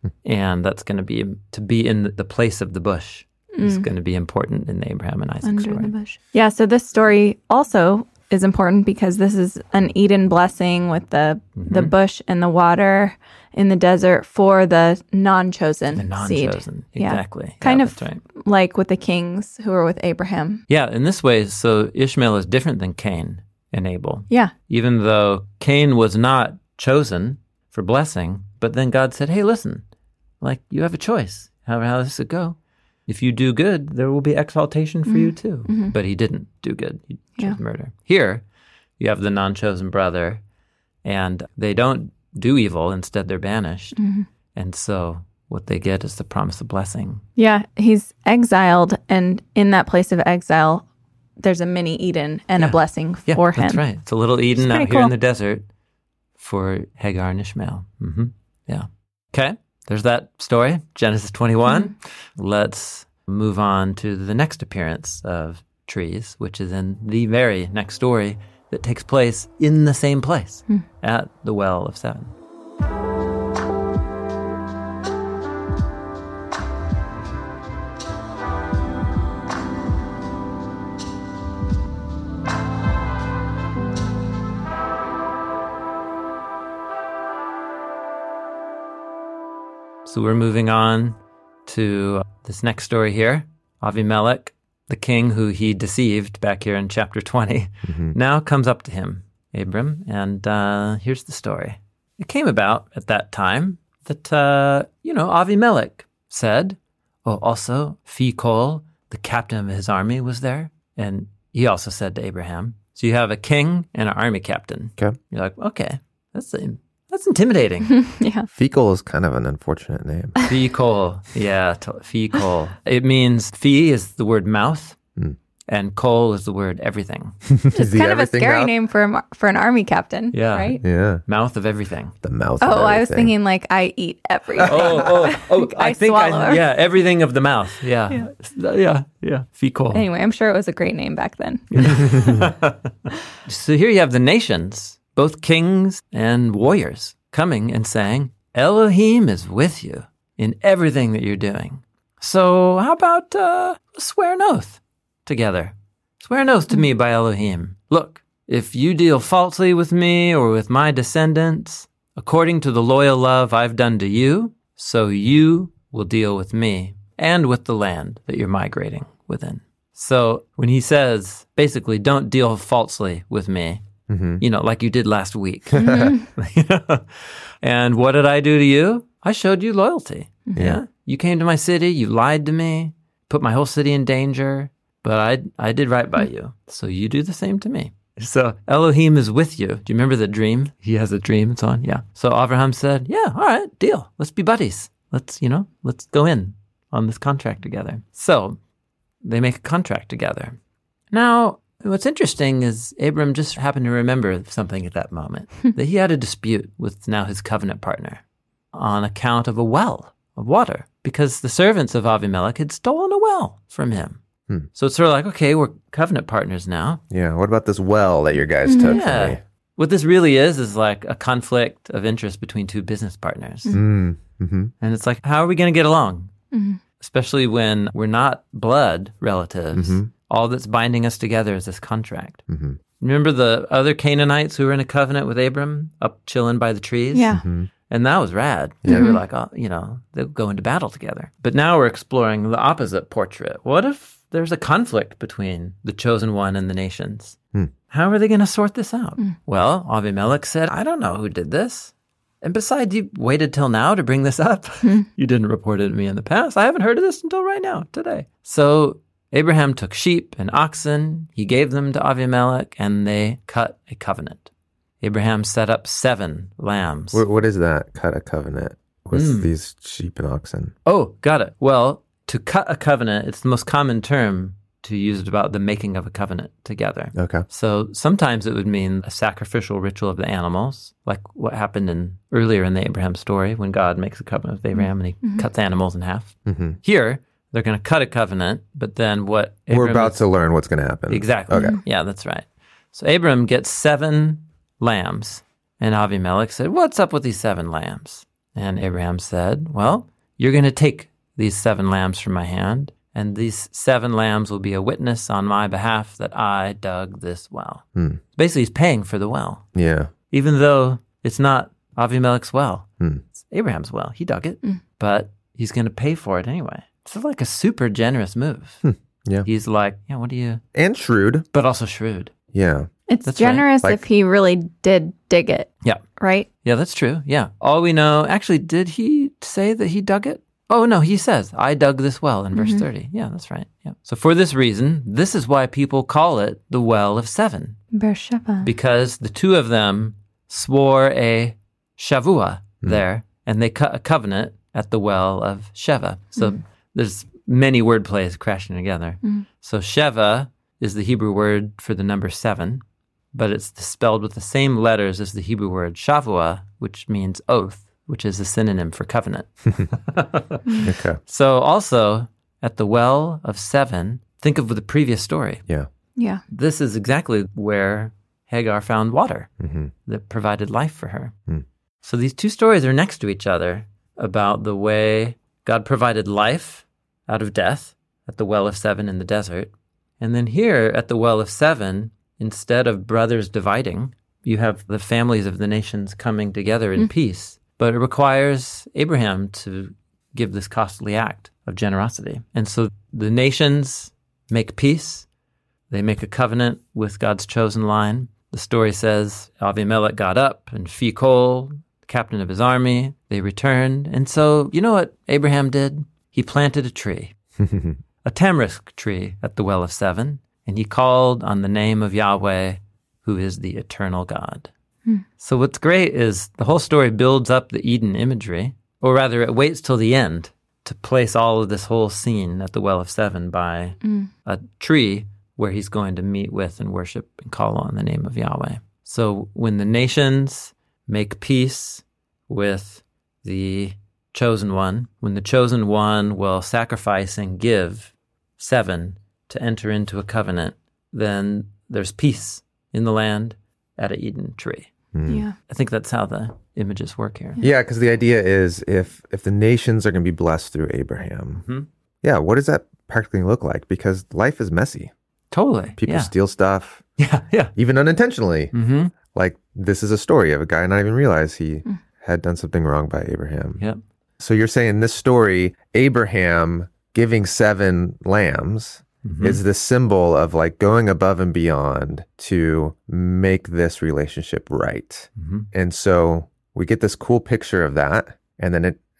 And that's going to be, to be in the place of the bush is going to be important in the Abraham and Isaac Under story. the bush. Yeah, so this story also is important because this is an Eden blessing with the the bush and the water in the desert for the non-chosen, The seed. non-chosen. Yeah. Exactly. Kind Yeah, of that's right. like with the kings who were with Abraham. Yeah, in this way, so Ishmael is different than Cain and Abel. Yeah. Even though Cain was not chosen for blessing, but then God said, hey, listen, like you have a choice. How, how does it go? If you do good, there will be exaltation for you too. But he didn't do good. He chose Yeah. murder. Here, you have the non-chosen brother, and they don't do evil. Instead, they're banished. And so what they get is the promise of blessing. Yeah, he's exiled, and in that place of exile, there's a mini Eden and Yeah. a blessing Yeah, for him. that's right. It's a little Eden out pretty here in cool. the desert for Hagar and Ishmael. hmm Yeah. Okay. There's that story, Genesis twenty-one. Mm-hmm. Let's move on to the next appearance of trees, which is in the very next story that takes place in the same place Hmm. at the Well of Seven. So we're moving on to this next story here. Avimelech, the king who he deceived back here in chapter twenty, now comes up to him, Abram, and uh, here's the story. It came about at that time that, uh, you know, Avimelech said, oh, also, Phicol, the captain of his army, was there. And he also said to Abraham, so you have a king and an army captain. Okay. You're like, okay, that's that's intimidating. Yeah. Fecal is kind of an unfortunate name. Fecal. Yeah, to- fecal. It means fee is the word mouth, Mm. and col is the word everything. It's he kind of a everything scary mouth? name for a, mar- for an army captain, Yeah. right? Yeah. Mouth of everything. The mouth. Oh, of I was everything. thinking like I eat everything. Oh, oh, oh! I, I think swallow I, her. yeah, everything of the mouth. Yeah, yeah, yeah. Fecal. Anyway, I'm sure it was a great name back then. So here you have the nations, both kings and warriors, coming and saying, Elohim is with you in everything that you're doing. So how about uh, swear an oath together? Swear an oath to me by Elohim. Look, if you deal falsely with me or with my descendants, according to the loyal love I've done to you, so you will deal with me and with the land that you're migrating within. So when he says, basically, don't deal falsely with me, Mm-hmm. you know, like you did last week. And what did I do to you? I showed you loyalty. Yeah. You came to my city, you lied to me, put my whole city in danger, but I I did right by you. So you do the same to me. So Elohim is with you. Do you remember the dream? He has a dream and so on. Yeah. So Abraham said, yeah, all right, deal. Let's be buddies. Let's, you know, let's go in on this contract together. So they make a contract together. Now, what's interesting is Abram just happened to remember something at that moment, that he had a dispute with now his covenant partner on account of a well of water, because the servants of Avimelech had stolen a well from him. Hmm. So it's sort of like, okay, we're covenant partners now. Yeah, what about this well that your guys took yeah. from me? What this really is is like a conflict of interest between two business partners. Mm-hmm. Mm-hmm. And it's like, how are we going to get along? Mm-hmm. Especially when we're not blood relatives. Mm-hmm. All that's binding us together is this contract. Mm-hmm. Remember the other Canaanites who were in a covenant with Abram up chilling by the trees? Yeah. Mm-hmm. And that was rad. Yeah. They were like, oh, you know, they'll go into battle together. But now we're exploring the opposite portrait. What if there's a conflict between the chosen one and the nations? Hmm. How are they going to sort this out? Mm. Well, Avimelech said, I don't know who did this. And besides, you waited till now to bring this up. Mm. You didn't report it to me in the past. I haven't heard of this until right now, today. So Abraham took sheep and oxen. He gave them to Avimelech, and they cut a covenant. Abraham set up seven lambs. What, what is that? Cut a covenant with Mm. these sheep and oxen. Oh, got it. Well, to cut a covenant, it's the most common term to use it about the making of a covenant together. Okay. So sometimes it would mean a sacrificial ritual of the animals, like what happened in earlier in the Abraham story when God makes a covenant with Abraham and he Mm-hmm. cuts animals in half. Mm-hmm. Here, they're going to cut a covenant, but then what We're Abram about is- to learn what's going to happen. Exactly. Okay. Yeah, that's right. So Abram gets seven lambs, and Avimelech said, what's up with these seven lambs? And Abraham said, well, you're going to take these seven lambs from my hand, and these seven lambs will be a witness on my behalf that I dug this well. Hmm. Basically, he's paying for the well, Yeah. even though it's not Avimelech's well. Hmm. It's Abraham's well. He dug it, Mm. but he's going to pay for it anyway. It's like a super generous move. Hmm. Yeah. He's like, yeah, what do you... And shrewd. But also shrewd. Yeah. It's That's right. generous Like- if he really did dig it, Yeah. right? Yeah, that's true. Yeah. All we know, actually, did he say that he dug it? Oh, no, he says, I dug this well in verse Mhm. thirty. Yeah, that's right. Yeah. So for this reason, this is why people call it the Well of Seven, Beersheba. because the two of them swore a shavua Hmm. there, and they cut a covenant at the Well of Sheva. So there's many word plays crashing together. Mm. So Sheva is the Hebrew word for the number seven, but it's spelled with the same letters as the Hebrew word shavua, which means oath, which is a synonym for covenant. Okay. So also at the Well of Seven, think of the previous story. Yeah. Yeah. This is exactly where Hagar found water Mm-hmm. that provided life for her. Hmm. So these two stories are next to each other about the way God provided life out of death at the Well of Seven in the desert. And then here at the Well of Seven, instead of brothers dividing, you have the families of the nations coming together in Mm. peace. But it requires Abraham to give this costly act of generosity. And so the nations make peace. They make a covenant with God's chosen line. The story says Avimelech got up, and Phicol, the captain of his army, they returned. And so, you know what Abraham did? He planted a tree, a tamarisk tree at the Well of Seven, and he called on the name of Yahweh, who is the eternal God. Hmm. So what's great is the whole story builds up the Eden imagery, or rather it waits till the end to place all of this whole scene at the Well of Seven by Mm. a tree where he's going to meet with and worship and call on the name of Yahweh. So when the nations make peace with the chosen one, when the chosen one will sacrifice and give seven to enter into a covenant, then there's peace in the land at an Eden tree. Mm. Yeah. I think that's how the images work here. Yeah, because the idea is if if the nations are going to be blessed through Abraham, Mhm. yeah, what does that practically look like? Because life is messy. Totally. People yeah. steal stuff, Yeah, yeah. even unintentionally. Mm-hmm. Like this is a story of a guy not even realize he Mm. had done something wrong by Abraham. Yep. So you're saying this story, Abraham giving seven lambs, Mhm. is the symbol of like going above and beyond to make this relationship right. Mhm. And so we get this cool picture of that, and then it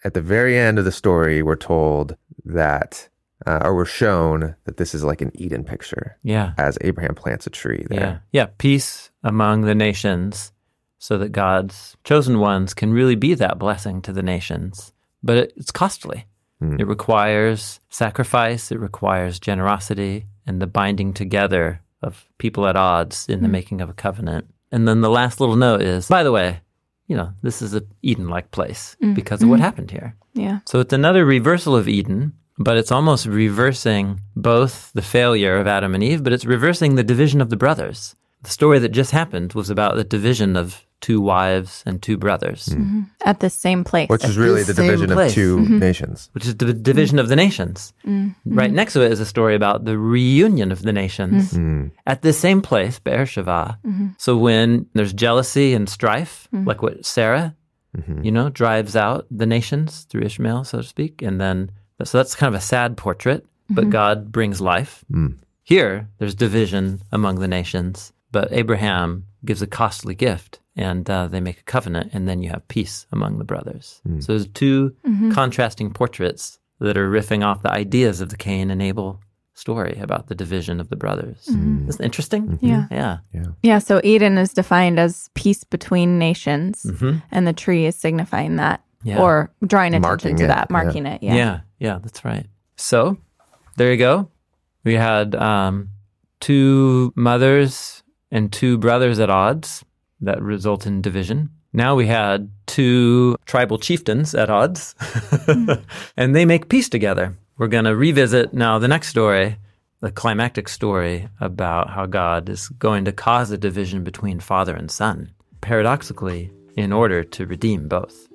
at the very end of the story, we're told that, uh, or we're shown that this is like an Eden picture. Yeah. As Abraham plants a tree there. Yeah. Yeah. Peace among the nations so that God's chosen ones can really be that blessing to the nations. But it, it's costly. Mm. It requires sacrifice. It requires generosity and the binding together of people at odds in mm. the making of a covenant. And then the last little note is, by the way, you know, this is an Eden-like place mm. because of mm. what happened here. Yeah. So it's another reversal of Eden, but it's almost reversing both the failure of Adam and Eve, but it's reversing the division of the brothers. The story that just happened was about the division of two wives and two brothers. Mm-hmm. At the same place. Which is really the, the division place. of two mm-hmm. nations. Which is the division mm-hmm. of the nations. Mm-hmm. Right next to it is a story about the reunion of the nations mm-hmm. at the same place, Beersheba. Mm-hmm. So when there's jealousy and strife, mm-hmm. like what Sarah, mm-hmm. you know, drives out the nations through Ishmael, so to speak, and then, so that's kind of a sad portrait, but mm-hmm. God brings life. Mm. Here, there's division among the nations, but Abraham gives a costly gift. And uh, they make a covenant, and then you have peace among the brothers. Mm. So there's two mm-hmm. contrasting portraits that are riffing off the ideas of the Cain and Abel story about the division of the brothers. Mm. Isn't it interesting? Mm-hmm. Yeah. yeah. Yeah. Yeah. So Eden is defined as peace between nations, mm-hmm. and the tree is signifying that, yeah. or drawing attention marking to it. that, marking yeah. it. Yeah. yeah. Yeah, that's right. So there you go. We had um, two mothers and two brothers at odds. That result in division. Now we had two tribal chieftains at odds, mm. and they make peace together. We're going to revisit now the next story, the climactic story about how God is going to cause a division between father and son, paradoxically, in order to redeem both.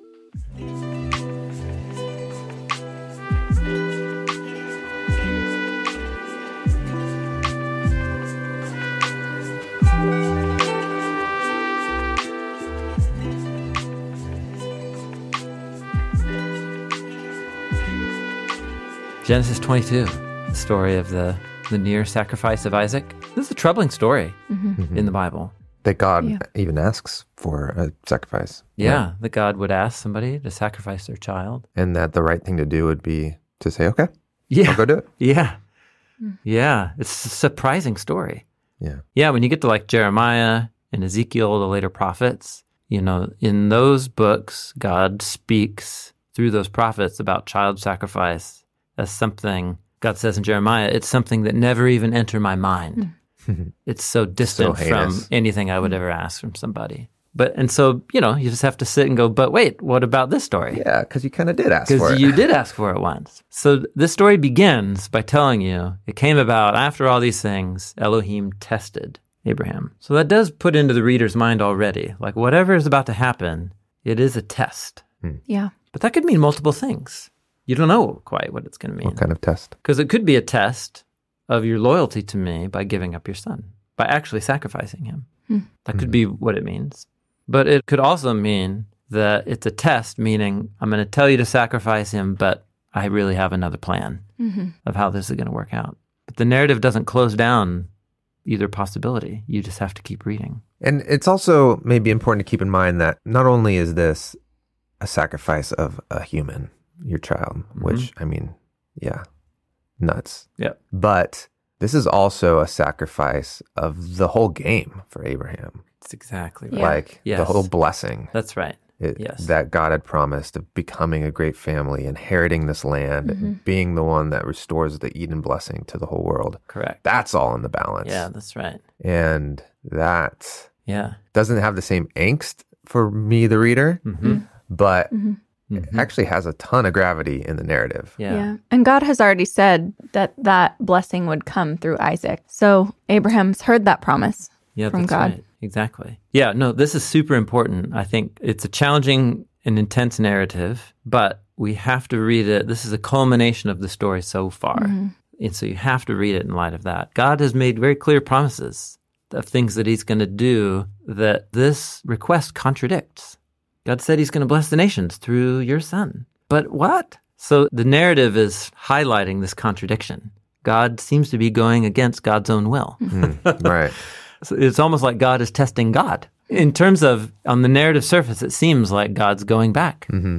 Genesis twenty-two, the story of the, the near sacrifice of Isaac. This is a troubling story mm-hmm. Mm-hmm. in the Bible. That God yeah. even asks for a sacrifice. Yeah, yeah, that God would ask somebody to sacrifice their child. And that the right thing to do would be to say, okay, yeah. I'll go do it. Yeah, mm. yeah, it's a surprising story. Yeah. Yeah, when you get to like Jeremiah and Ezekiel, the later prophets, you know, in those books, God speaks through those prophets about child sacrifice as something, God says in Jeremiah, it's something that never even entered my mind. Mm. It's so distant so from anything I would ever ask from somebody. But, and so, you know, you just have to sit and go, but wait, what about this story? Yeah, because you kind of did ask for it. Because you did ask for it once. So this story begins by telling you, it came about after all these things, Elohim tested Abraham. So that does put into the reader's mind already, like whatever is about to happen, it is a test. Hmm. Yeah. But that could mean multiple things. You don't know quite what it's going to mean. What kind of test? Because it could be a test of your loyalty to me by giving up your son, by actually sacrificing him. Hmm. That could mm-hmm. be what it means. But it could also mean that it's a test, meaning I'm going to tell you to sacrifice him, but I really have another plan mm-hmm. of how this is going to work out. But the narrative doesn't close down either possibility. You just have to keep reading. And it's also maybe important to keep in mind that not only is this a sacrifice of a human, your child, mm-hmm. which, I mean, yeah, nuts. Yeah. But this is also a sacrifice of the whole game for Abraham. That's exactly right. Yeah. Like yes. the whole blessing. That's right. It, yes. That God had promised of becoming a great family, inheriting this land, mm-hmm. being the one that restores the Eden blessing to the whole world. Correct. That's all in the balance. Yeah, that's right. And that yeah. doesn't have the same angst for me, the reader, mm-hmm. but mm-hmm. it actually has a ton of gravity in the narrative. Yeah. yeah. And God has already said that that blessing would come through Isaac. So Abraham's heard that promise yeah, from that's God. Right. Exactly. Yeah, no, this is super important. I think it's a challenging and intense narrative, but we have to read it. This is a culmination of the story so far. Mm-hmm. And so you have to read it in light of that. God has made very clear promises of things that he's going to do that this request contradicts. God said he's going to bless the nations through your son. But what? So the narrative is highlighting this contradiction. God seems to be going against God's own will. Mm, right. So it's almost like God is testing God. In terms of, on the narrative surface, it seems like God's going back. Mm-hmm.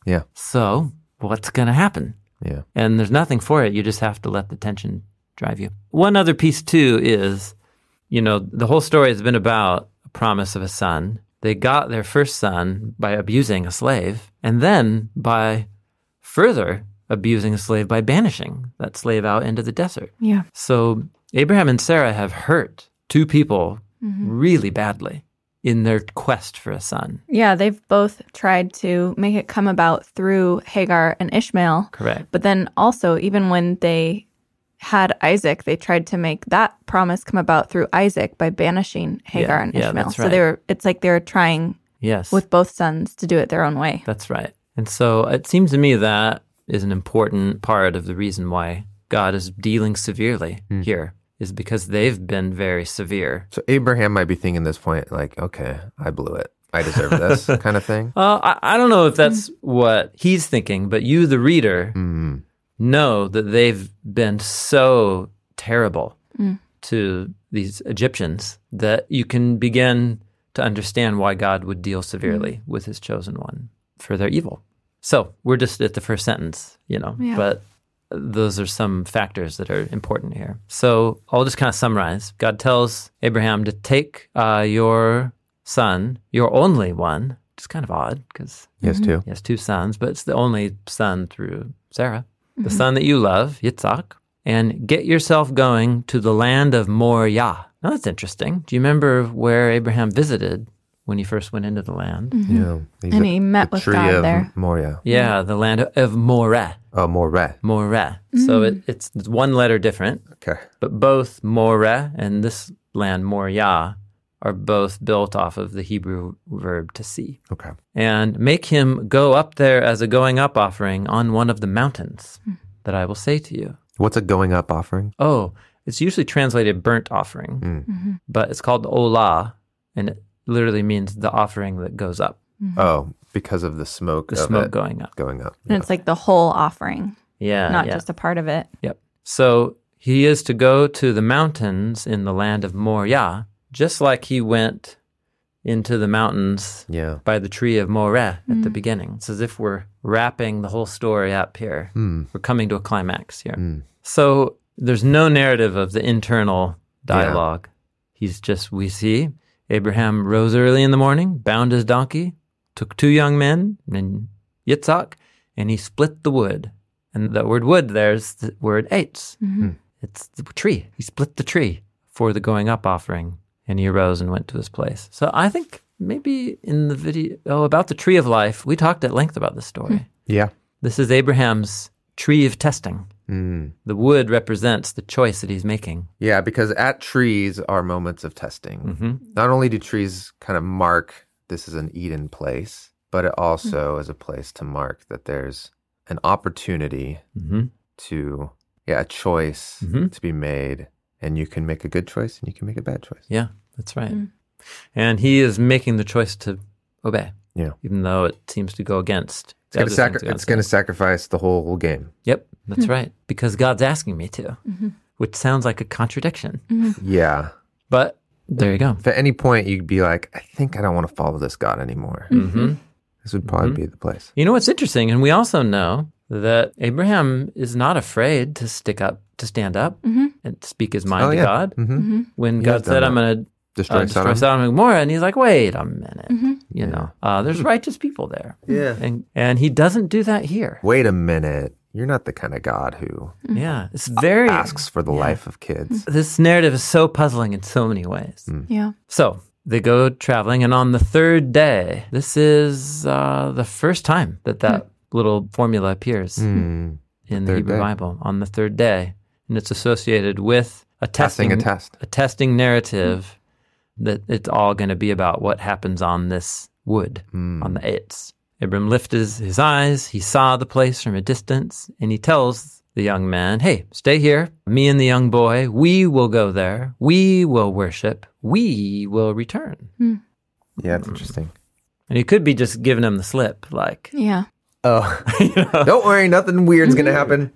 Yeah. So what's going to happen? Yeah. And there's nothing for it. You just have to let the tension drive you. One other piece, too, is, you know, the whole story has been about a promise of a son. They got their first son by abusing a slave, and then by further abusing a slave by banishing that slave out into the desert. Yeah. So Abraham and Sarah have hurt two people mm-hmm. really badly in their quest for a son. Yeah, they've both tried to make it come about through Hagar and Ishmael. Correct. But then also, even when they had Isaac, they tried to make that promise come about through Isaac by banishing Hagar yeah, and yeah, Ishmael. That's So right. they were it's like they were trying yes. with both sons to do it their own way. That's right. And so it seems to me that is an important part of the reason why God is dealing severely mm. here, is because they've been very severe. So Abraham might be thinking at this point, like, okay, I blew it. I deserve this kind of thing. Well, I, I don't know if that's mm. what he's thinking, but you, the reader, mm. know that they've been so terrible mm. to these Egyptians that you can begin to understand why God would deal severely mm. with his chosen one for their evil. So we're just at the first sentence, you know, yeah. but those are some factors that are important here. So I'll just kind of summarize. God tells Abraham to take uh, your son, your only one. It's kind of odd because he has two. He has two sons, but it's the only son through Sarah, mm-hmm. the son that you love, Yitzhak, and get yourself going to the land of Moriah. Now that's interesting. Do you remember where Abraham visited when he first went into the land? Mm-hmm. Yeah. He's and he met with God of there. Moriah. Yeah, the land of Moreh. Oh, Moreh. Moreh. Mm. So it, it's one letter different. Okay. But both Moreh and this land, Moriah, are both built off of the Hebrew verb to see. Okay. And make him go up there as a going up offering on one of the mountains mm. that I will say to you. What's a going up offering? Oh, it's usually translated burnt offering, mm. mm-hmm. but it's called olah, and it literally means the offering that goes up. Mm-hmm. Oh, because of the smoke. The of smoke it going up. Going up. And yeah. it's like the whole offering. Yeah. Not yeah. just a part of it. Yep. So he is to go to the mountains in the land of Moriah, just like he went into the mountains yeah. by the tree of Moreh mm. at the beginning. It's as if we're wrapping the whole story up here. Mm. We're coming to a climax here. Mm. So there's no narrative of the internal dialogue. Yeah. He's just, we see Abraham rose early in the morning, bound his donkey, took two young men and Yitzhak, and he split the wood. And the word wood there's the word eitz. Mm-hmm. It's the tree. He split the tree for the going up offering, and he arose and went to his place. So I think maybe in the video oh, about the tree of life, we talked at length about this story. Yeah. This is Abraham's tree of testing. Mm. The wood represents the choice that he's making. Yeah, because at trees are moments of testing. Mm-hmm. Not only do trees kind of mark this is an Eden place, but it also mm-hmm. is a place to mark that there's an opportunity mm-hmm. to, yeah, a choice mm-hmm. to be made. And you can make a good choice and you can make a bad choice. Yeah, that's right. Mm. And he is making the choice to obey. Yeah. Even though it seems to go against. It's going to sacri- it's going to sacrifice the whole game. Yep, that's mm-hmm. right. Because God's asking me to, mm-hmm. which sounds like a contradiction. Mm-hmm. Yeah. But there you go. If at any point you'd be like, I think I don't want to follow this God anymore. Mm-hmm. This would probably mm-hmm. be the place. You know what's interesting? And we also know that Abraham is not afraid to stick up, to stand up mm-hmm. and speak his mind oh, to yeah. God. Mm-hmm. When he God said, I'm going to destroy, uh, destroy Sodom and Gomorrah, and he's like, wait a minute. Mm-hmm. You yeah. know, uh, there's righteous people there. Yeah. And, and he doesn't do that here. Wait a minute. You're not the kind of God who yeah, it's very asks for the yeah. life of kids. This narrative is so puzzling in so many ways. Mm. Yeah. So they go traveling, and on the third day, this is uh, the first time that that mm. little formula appears mm. in the Hebrew day. Bible, on the third day. And it's associated with a testing, Passing a test. A testing narrative mm. that it's all going to be about what happens on this wood, mm. on the eitz. Abram lifted his, his eyes, he saw the place from a distance, and he tells the young man, hey, stay here, me and the young boy, we will go there, we will worship, we will return. Mm. Yeah, it's interesting. And he could be just giving him the slip, like, yeah. Oh, you know? Don't worry, nothing weird's going to happen.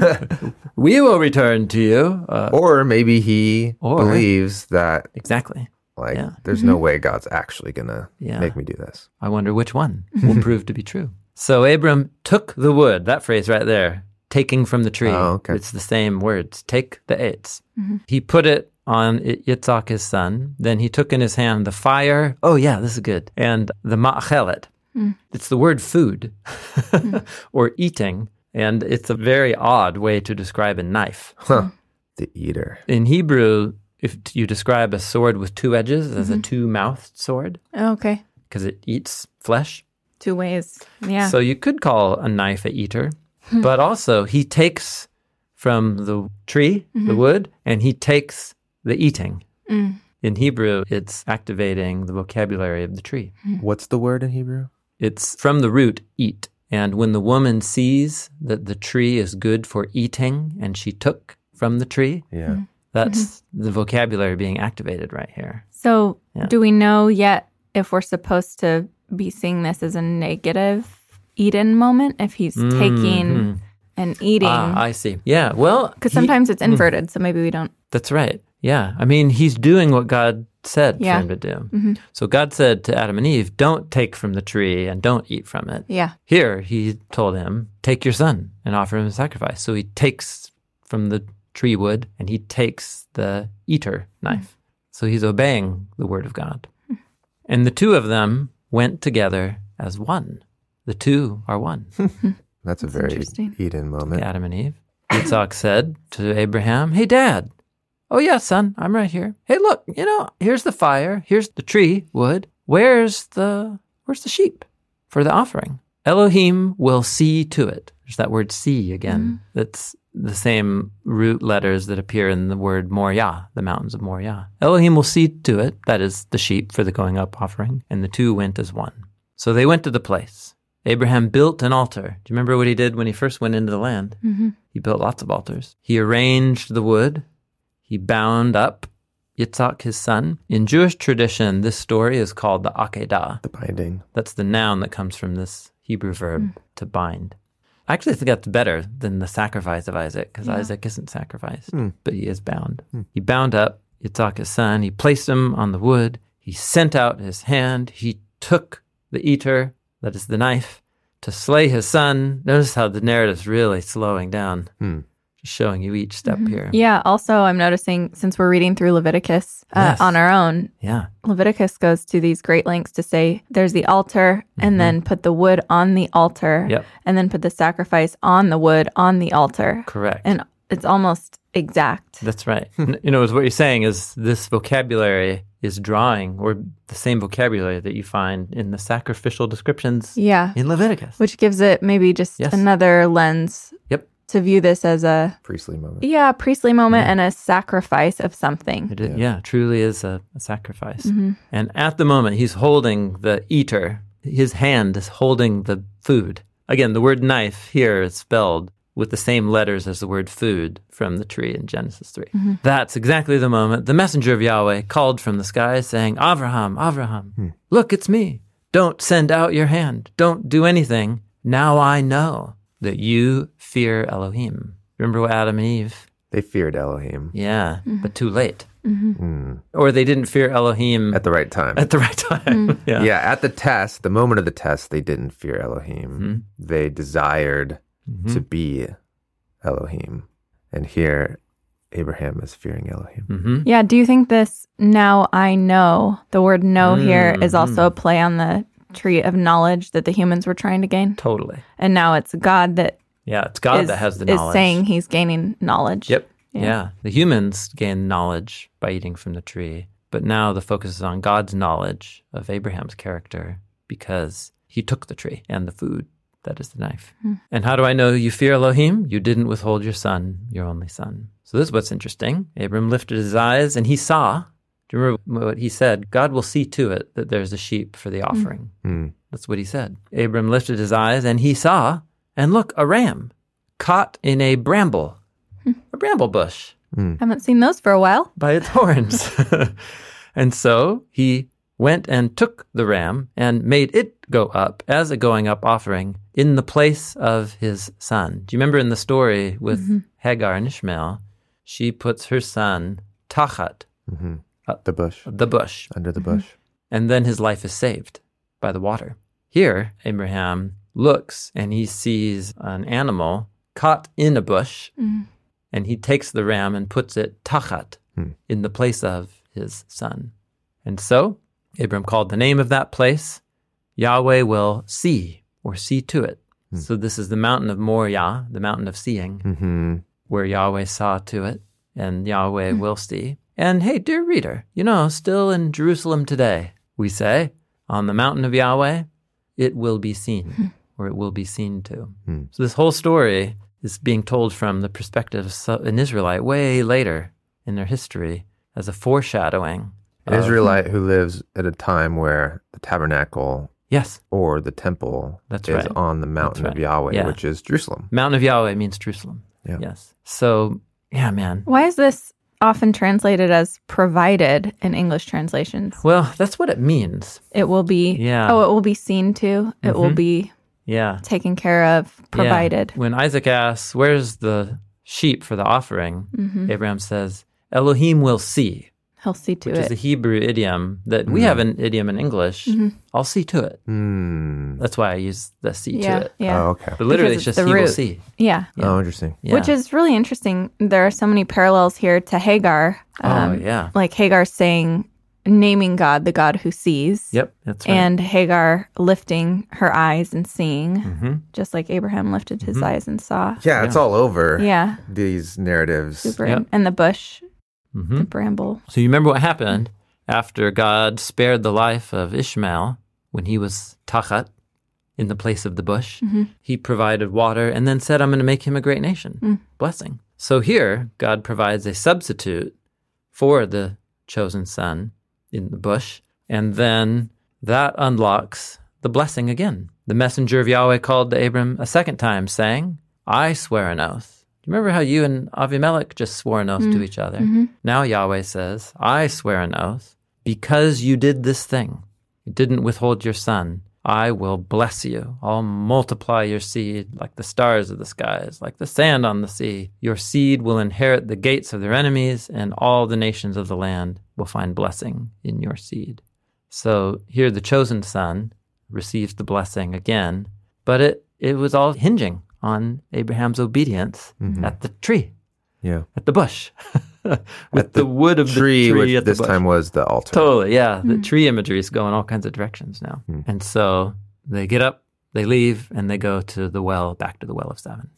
We will return to you. Uh, or maybe he or, believes that... Exactly. Like, yeah. there's mm-hmm. no way God's actually going to yeah. make me do this. I wonder which one will prove to be true. So Abram took the wood, that phrase right there, taking from the tree. Oh, okay. It's the same words, take the eitz. Mm-hmm. He put it on Yitzhak, his son. Then he took in his hand the fire. Oh, yeah, this is good. And the ma'achelet. Mm. It's the word food mm. or eating. And it's a very odd way to describe a knife. Huh. The eater. In Hebrew, if you describe a sword with two edges as mm-hmm. a two-mouthed sword. Oh, okay. Because it eats flesh. Two ways, yeah. So you could call a knife a eater. But also, he takes from the tree, mm-hmm. the wood, and he takes the eating. Mm. In Hebrew, it's activating the vocabulary of the tree. What's the word in Hebrew? It's from the root, eat. And when the woman sees that the tree is good for eating, and she took from the tree, yeah, mm-hmm. that's mm-hmm. the vocabulary being activated right here. So yeah. do we know yet if we're supposed to be seeing this as a negative Eden moment, if he's mm-hmm. taking and eating? Ah, I see. Yeah, well... Because sometimes it's inverted, mm. so maybe we don't... That's right. Yeah. I mean, he's doing what God said yeah. for him to do. Mm-hmm. So God said to Adam and Eve, don't take from the tree and don't eat from it. Yeah. Here, he told him, take your son and offer him a sacrifice. So he takes from the tree wood and he takes the eater knife. Mm. So he's obeying the word of God. Mm. And the two of them went together as one. The two are one. That's a That's very Eden moment. Adam and Eve. Yitzhak said to Abraham, hey, Dad. Oh, yeah, son, I'm right here. Hey, look, you know, here's the fire. Here's the tree, wood. Where's the, where's the sheep for the offering? Elohim will see to it. There's that word see again. Mm-hmm. That's the same root letters that appear in the word Moriah, the mountains of Moriah. Elohim will see to it. That is the sheep for the going up offering. And the two went as one. So they went to the place. Abraham built an altar. Do you remember what he did when he first went into the land? Mm-hmm. He built lots of altars. He arranged the wood. He bound up Yitzhak, his son. In Jewish tradition, this story is called the Akedah. The binding. That's the noun that comes from this Hebrew verb, mm. to bind. I actually think that's better than the sacrifice of Isaac, because yeah. Isaac isn't sacrificed, mm. but he is bound. Mm. He bound up Yitzhak, his son. He placed him on the wood. He sent out his hand. He took the eater, that is the knife, to slay his son. Notice how the narrative's really slowing down, hmm. just showing you each step mm-hmm. here. Yeah, also I'm noticing, since we're reading through Leviticus uh, yes. on our own, yeah. Leviticus goes to these great lengths to say there's the altar, mm-hmm. and then put the wood on the altar, yep. and then put the sacrifice on the wood on the altar. Correct. And it's almost exact. That's right. You know, what you're saying is this vocabulary is drawing, or the same vocabulary that you find in the sacrificial descriptions yeah. in Leviticus. Which gives it maybe just yes. another lens yep. to view this as a... priestly moment. Yeah, priestly moment yeah. and a sacrifice of something. It is, yeah. yeah, truly is a, a sacrifice. Mm-hmm. And at the moment, he's holding the eater. His hand is holding the food. Again, the word knife here is spelled with the same letters as the word food from the tree in Genesis three. Mm-hmm. That's exactly the moment the messenger of Yahweh called from the sky saying, Avraham, Avraham, hmm. look, it's me. Don't send out your hand. Don't do anything. Now I know that you fear Elohim. Remember what Adam and Eve? They feared Elohim. Yeah, mm-hmm. but too late. Mm-hmm. Mm. Or they didn't fear Elohim at the right time. At the right time. Mm. yeah. yeah, at the test, the moment of the test, they didn't fear Elohim. Mm-hmm. They desired mm-hmm. to be Elohim. And here, Abraham is fearing Elohim. Mm-hmm. Yeah, do you think this now I know, the word know mm-hmm. here is also a play on the tree of knowledge that the humans were trying to gain? Totally. And now it's God that Yeah, it's God is, that has the is knowledge. saying he's gaining knowledge. Yep. Yeah. yeah. The humans gain knowledge by eating from the tree. But now the focus is on God's knowledge of Abraham's character because he took the tree and the food. That is the knife. Hmm. And how do I know you fear Elohim? You didn't withhold your son, your only son. So this is what's interesting. Abram lifted his eyes and he saw. Do you remember what he said? God will see to it that there's a sheep for the offering. Hmm. That's what he said. Abram lifted his eyes and he saw, and look, a ram caught in a bramble, hmm. a bramble bush. Hmm. Haven't seen those for a while. By its horns. And so he went and took the ram and made it go up as a going up offering in the place of his son. Do you remember in the story with mm-hmm. Hagar and Ishmael, she puts her son tachat, mm-hmm. uh, the bush, the bush, under the mm-hmm. bush, and then his life is saved by the water. Here, Abraham looks and he sees an animal caught in a bush, Mm. and he takes the ram and puts it tachat, Hmm. in the place of his son. And so Abram called the name of that place, Yahweh will see, or see to it. Hmm. So this is the mountain of Moriah, the mountain of seeing, Mm-hmm. where Yahweh saw to it, and Yahweh will see. And hey, dear reader, you know, still in Jerusalem today, we say, on the mountain of Yahweh, it will be seen, or it will be seen to. Hmm. So this whole story is being told from the perspective of so- an Israelite way later in their history as a foreshadowing. An of- Israelite who lives at a time where the tabernacle Yes, or the temple That's is right. on the mountain That's of right. Yahweh, Yeah. which is Jerusalem. mountain of Yahweh means Jerusalem. Yeah. Yes. So, yeah, man. Why is this often translated as provided in English translations? Well, that's what it means. It will be, Yeah. oh, it will be seen to. It will Mhm. be Yeah. taken care of, provided. Yeah. When Isaac asks, where's the sheep for the offering? Mhm. Abraham says, Elohim will see, He'll see to which it. is a Hebrew idiom that we have an idiom in English. Mhm. I'll see to it. Hmm. That's why I use the see yeah, to it. yeah. Oh, okay. But literally, Because it's it's just the he will root. see. yeah. Yeah. Oh, interesting. Yeah. Which is really interesting. There are so many parallels here to Hagar. oh, yeah. Like Hagar saying, naming God, the God who sees. Yep, that's right. And Hagar lifting her eyes and seeing, hmm just like Abraham lifted his Mhm. eyes and saw. Yeah, it's all over Yeah, these narratives. super. Yep. And the bush, hmm the bramble. So you remember what happened after God spared the life of Ishmael when he was tachat in the place of the bush? Mhm. He provided water and then said, I'm going to make him a great nation. Mm. Blessing. So here, God provides a substitute for the chosen son in the bush, and then that unlocks the blessing again. The messenger of Yahweh called to Abram a second time, saying, I swear an oath. Do you remember how you and Avimelech just swore an oath to each other? Mhm. Now Yahweh says, I swear an oath, because you did this thing, you didn't withhold your son, I will bless you. I'll multiply your seed like the stars of the skies, like the sand on the sea. Your seed will inherit the gates of their enemies, and all the nations of the land will find blessing in your seed. So here the chosen son receives the blessing again, but it, it was all hinging on Abraham's obedience Mhm. at the tree, Yeah. at the bush, with At the, wood of Tree, the tree which at the this bush. time was the altar. Totally, yeah. The tree imagery is going all kinds of directions now. Hmm. And so they get up, they leave, and they go to the well, back to the well of seven.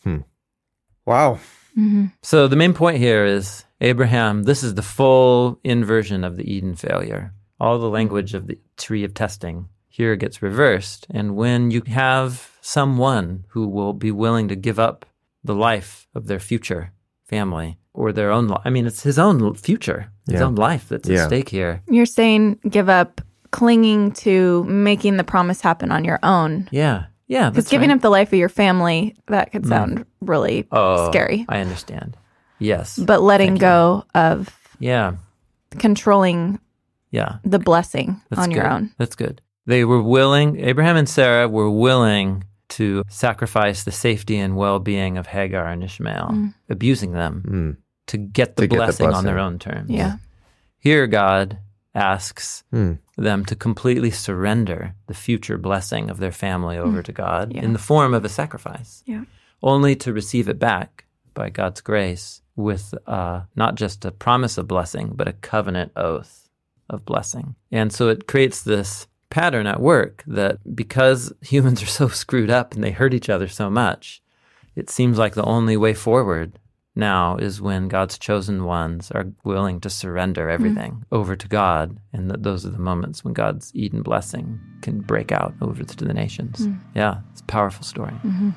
Wow. hmm So the main point here is Abraham, this is the full inversion of the Eden failure. All the language of the tree of testing here gets reversed. And when you have someone who will be willing to give up the life of their future family or their own life, I mean, it's his own future, his Yeah. own life that's Yeah. at stake here. You're saying give up clinging to making the promise happen on your own. Yeah. Yeah. Because that's giving right. up the life of your family, that could sound really Oh, scary. I understand. Yes. But letting Thank you. go of Yeah. controlling Yeah. the blessing That's on your good. own. That's good. They were willing, Abraham and Sarah were willing to sacrifice the safety and well-being of Hagar and Ishmael, Mm. abusing them Mm. to get the, To get the blessing, on their blessing. own terms. Yeah. Here, God asks Mm. them to completely surrender the future blessing of their family over to God Yeah. in the form of a sacrifice, Yeah. only to receive it back by God's grace with uh, not just a promise of blessing, but a covenant oath of blessing. And so it creates this pattern at work that because humans are so screwed up and they hurt each other so much, it seems like the only way forward now is when God's chosen ones are willing to surrender everything over to God. And that those are the moments when God's Eden blessing can break out over to the nations. Yeah, it's a powerful story.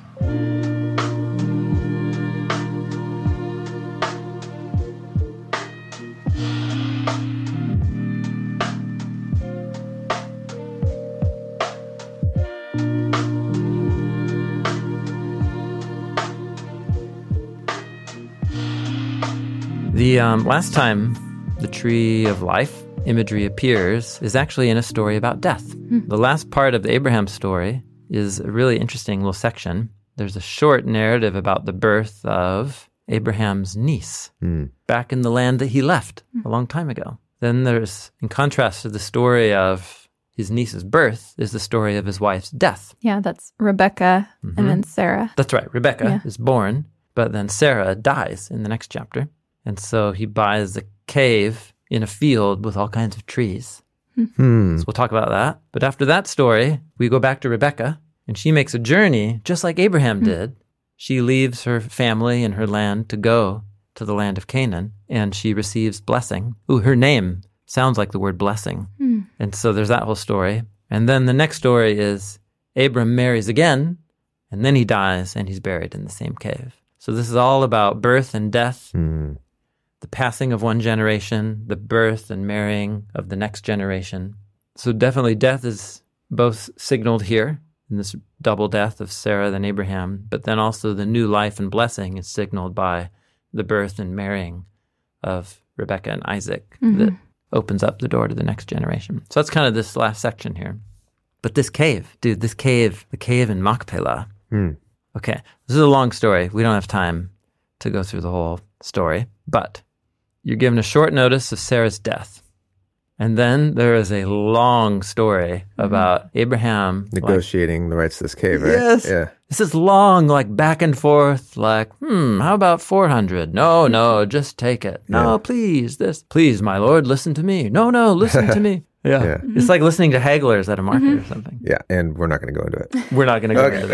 The um, last time the tree of life imagery appears is actually in a story about death. The last part of the Abraham story is a really interesting little section. There's a short narrative about the birth of Abraham's niece Mm. back in the land that he left a long time ago. Then there's, in contrast to the story of his niece's birth is the story of his wife's death. Yeah, that's Rebecca Mhm. and then Sarah. That's right. Rebecca Yeah. is born, but then Sarah dies in the next chapter. And so he buys a cave in a field with all kinds of trees. Hmm. So we'll talk about that. But after that story, we go back to Rebecca, and she makes a journey just like Abraham did. She leaves her family and her land to go to the land of Canaan, and she receives blessing. Ooh, her name sounds like the word blessing. Mm. And so there's that whole story. And then the next story is Abram marries again, and then he dies, and he's buried in the same cave. So this is all about birth and death, Hmm. the passing of one generation, the birth and marrying of the next generation. So definitely death is both signaled here in this double death of Sarah and Abraham, but then also the new life and blessing is signaled by the birth and marrying of Rebekah and Isaac Mhm. that opens up the door to the next generation. So that's kind of this last section here. But this cave, dude, this cave, the cave in Machpelah. Hmm. Okay, this is a long story. We don't have time to go through the whole story, but you're given a short notice of Sarah's death. And then there is a long story about Abraham. like- Negotiating the rights to this cave, right? Yes. Yeah. This is long, like back and forth, like, hmm, how about four hundred? No, no, just take it. No, Yeah. please, this. Please, my lord, listen to me. No, no, listen to me. Yeah. Yeah. It's like listening to hagglers at a market or something. Yeah. And we're not going to go into it. We're not going to go Okay. into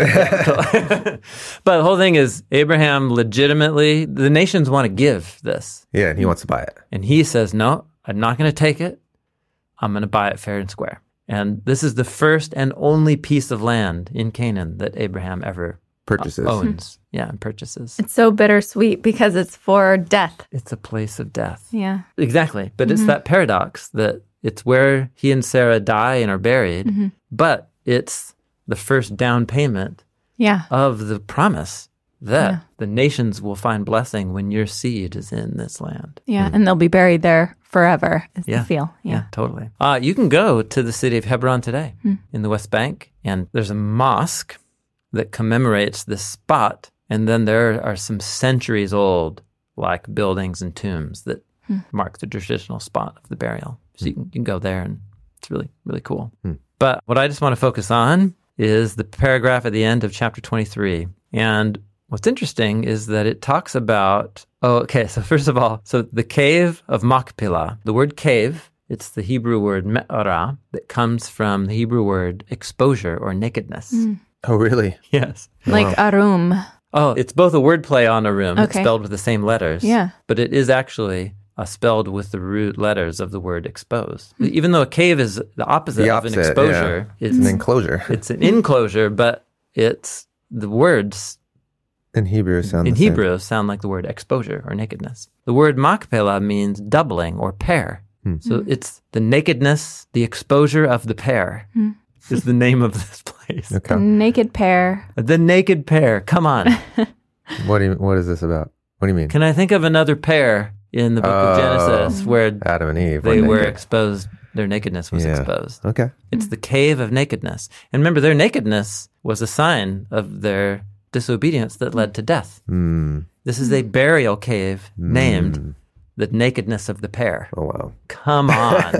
that. But the whole thing is Abraham legitimately, the nations want to give this. Yeah. And he wants to buy it. And he says, no, I'm not going to take it. I'm going to buy it fair and square. And this is the first and only piece of land in Canaan that Abraham ever Purchases. owns. Yeah, and purchases. It's so bittersweet because it's for death. It's a place of death. Yeah. Exactly. But it's that paradox that it's where he and Sarah die and are buried, but it's the first down payment Yeah. of the promise that Yeah. the nations will find blessing when your seed is in this land. Yeah. And they'll be buried there forever, is Yeah. the feel. Yeah. totally. Uh, you can go to the city of Hebron today in the West Bank, and there's a mosque that commemorates this spot. And then there are some centuries old, like buildings and tombs that mark the traditional spot of the burial. So you can, you can go there, and it's really, really cool. But what I just want to focus on is the paragraph at the end of chapter twenty-three. And what's interesting is that it talks about, oh, okay, so first of all, so the cave of Machpelah, the word cave, it's the Hebrew word me'orah that comes from the Hebrew word exposure or nakedness. Oh, really? Yes. Like Arum. Oh, it's both a word play on Arum. It's Okay. spelled with the same letters. Yeah. But it is actually uh, spelled with the root letters of the word expose. Even though a cave is the opposite, The of an opposite, exposure, It's an enclosure. it's an enclosure, but it's the words In Hebrew, sound in the same. Hebrew sound like the word exposure or nakedness. The word Machpelah means doubling or pair. So it's the nakedness, the exposure of the pair is the name of this place. Okay. The naked pair. The naked pair. Come on. What do you, What is this about? What do you mean? Can I think of another pair in the book of Oh. Genesis where Adam and Eve. they were naked. exposed, their nakedness was Yeah. exposed. Okay. It's the cave of nakedness. And remember, their nakedness was a sign of their disobedience that led to death. Hmm. This is a burial cave named the nakedness of the pair. Oh, wow. Come on.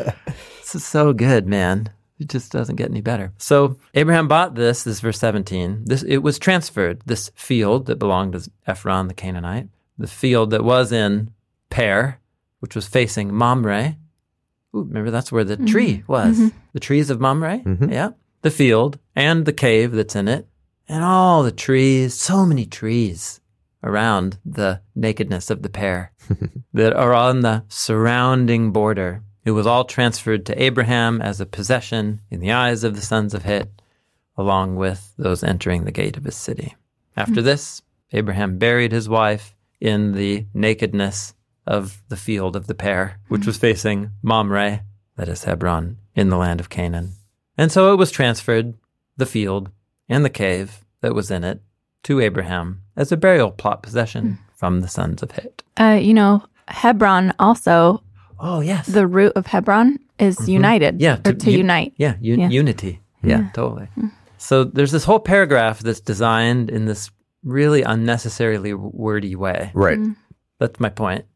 This is so good, man. It just doesn't get any better. So Abraham bought this, this is verse seventeen. This it was transferred, this field that belonged to Ephron the Canaanite, the field that was in Per, which was facing Mamre. Ooh, remember that's where the tree was. The trees of Mamre. Yeah. The field and the cave that's in it. And all the trees, so many trees around the nakedness of the pair that are on the surrounding border. It was all transferred to Abraham as a possession in the eyes of the sons of Het, along with those entering the gate of his city. After this, Abraham buried his wife in the nakedness of the field of the pair, which was facing Mamre, that is Hebron, in the land of Canaan. And so it was transferred, the field and the cave that was in it, to Abraham as a burial plot possession from the sons of Het. Uh, you know, Hebron also, Oh, yes. the root of Hebron is united. Yeah, Or to to u- unite. Yeah, un- Yeah. unity. Yeah, totally. So there's this whole paragraph that's designed in this really unnecessarily wordy way. Right. That's my point.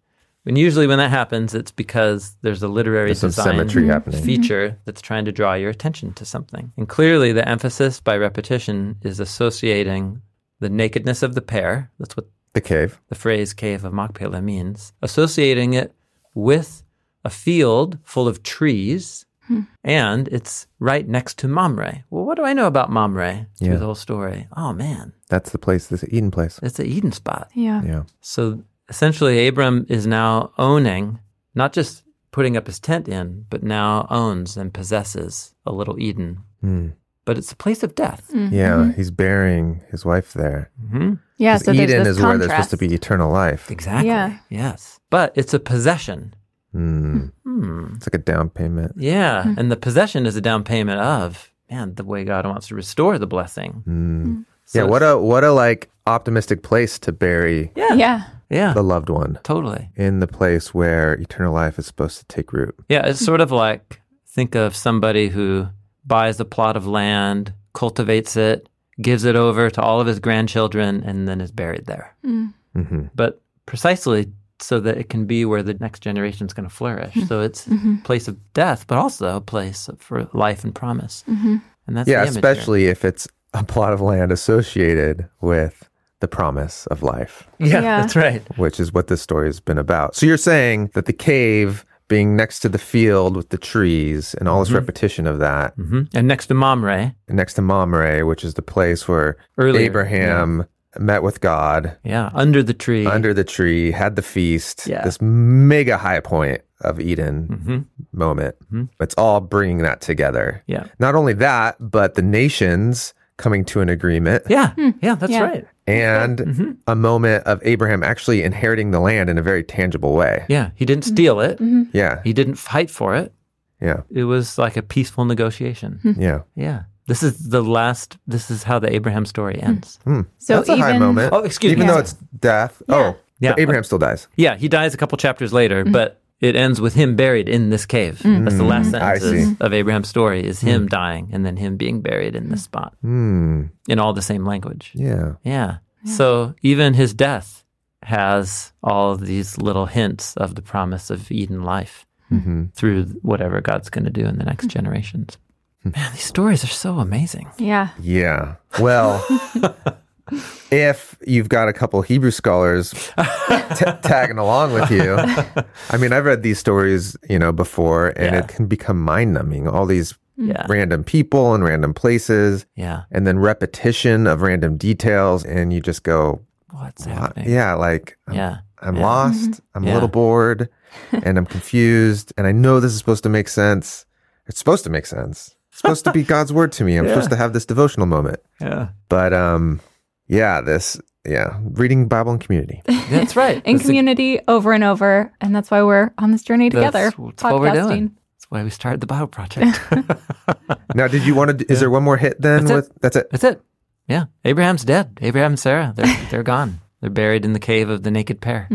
And usually when that happens, it's because there's a literary There's some design symmetry happening. feature that's trying to draw your attention to something. And clearly the emphasis by repetition is associating the nakedness of the pair. That's what The cave. the phrase cave of Machpelah means. Associating it with a field full of trees, and it's right next to Mamre. Well, what do I know about Mamre through Yeah. the whole story? Oh, man, That's the place, this Eden place. it's an Eden spot. Yeah. Yeah. So essentially, Abram is now owning, not just putting up his tent in, but now owns and possesses a little Eden. Hmm. But it's a place of death. Yeah, he's burying his wife there. hmm Yeah. 'Cause So there's Eden this is where contrast. there's supposed to be eternal life. Exactly. Yeah. Yes. But it's a possession. Hmm. Hmm. It's like a down payment. Yeah. And the possession is a down payment of, man, the way God wants to restore the blessing. Hmm. So Yeah, what a what a like optimistic place to bury Yeah. Yeah. Yeah. the loved one, Totally. in the place where eternal life is supposed to take root. Yeah. It's sort of like, think of somebody who buys a plot of land, cultivates it, gives it over to all of his grandchildren, and then is buried there. Hmm. But precisely so that it can be where the next generation is going to flourish. So it's a place of death, but also a place for life and promise. And that's Yeah, the image here. especially if it's a plot of land associated with the promise of life, Yeah, Yeah. that's right. which is what this story has been about. So you're saying that the cave being next to the field with the trees and all this repetition of that, hmm And next to Mamre, next to Mamre, which is the place where Earlier, Abraham met with God yeah, under the tree. under the tree, had the feast, Yeah. this mega high point of Eden hmm moment. It's all bringing that together. Yeah. Not only that, but the nations coming to an agreement Yeah, yeah, that's Yeah. right. and a moment of Abraham actually inheriting the land in a very tangible way. Yeah, he didn't steal it. Yeah. He didn't fight for it. Yeah. It was like a peaceful negotiation. Yeah. Yeah. This is the last, this is how the Abraham story ends. So That's a high even- moment. Oh, excuse Even me. though it's death. Oh, Yeah. but Abraham still dies. Yeah, he dies a couple chapters later, but it ends with him buried in this cave. That's the last I sentences see. of Abraham's story is him dying and then him being buried in this spot Hmm. in all the same language. Yeah. Yeah. So even his death has all of these little hints of the promise of Eden life Mm-hmm. through whatever God's going to do in the next generations. Man, these stories are so amazing. Yeah. Yeah. Well, if you've got a couple Hebrew scholars t- tagging along with you, I mean, I've read these stories, you know, before, and Yeah. it can become mind-numbing. All these Yeah. random people and random places, Yeah. and then repetition of random details, and you just go, What's "What?" happening? yeah, like I'm, Yeah. I'm Yeah. lost, I'm a Yeah. little bored, and I'm confused, and I know this is supposed to make sense. It's supposed to make sense. It's supposed to be God's word to me. I'm Yeah. supposed to have this devotional moment. Yeah. But um, yeah, this yeah, reading Bible in community. That's right. In That's community over and over. And that's why we're on this journey together. That's, that's what we're doing. That's why we started the Bible Project. Now, did you want to? Is there one more hit then? That's it. with that's it. That's it. Yeah. Abraham's dead. Abraham and Sarah, they're, they're gone. They're buried in the cave of the naked pair.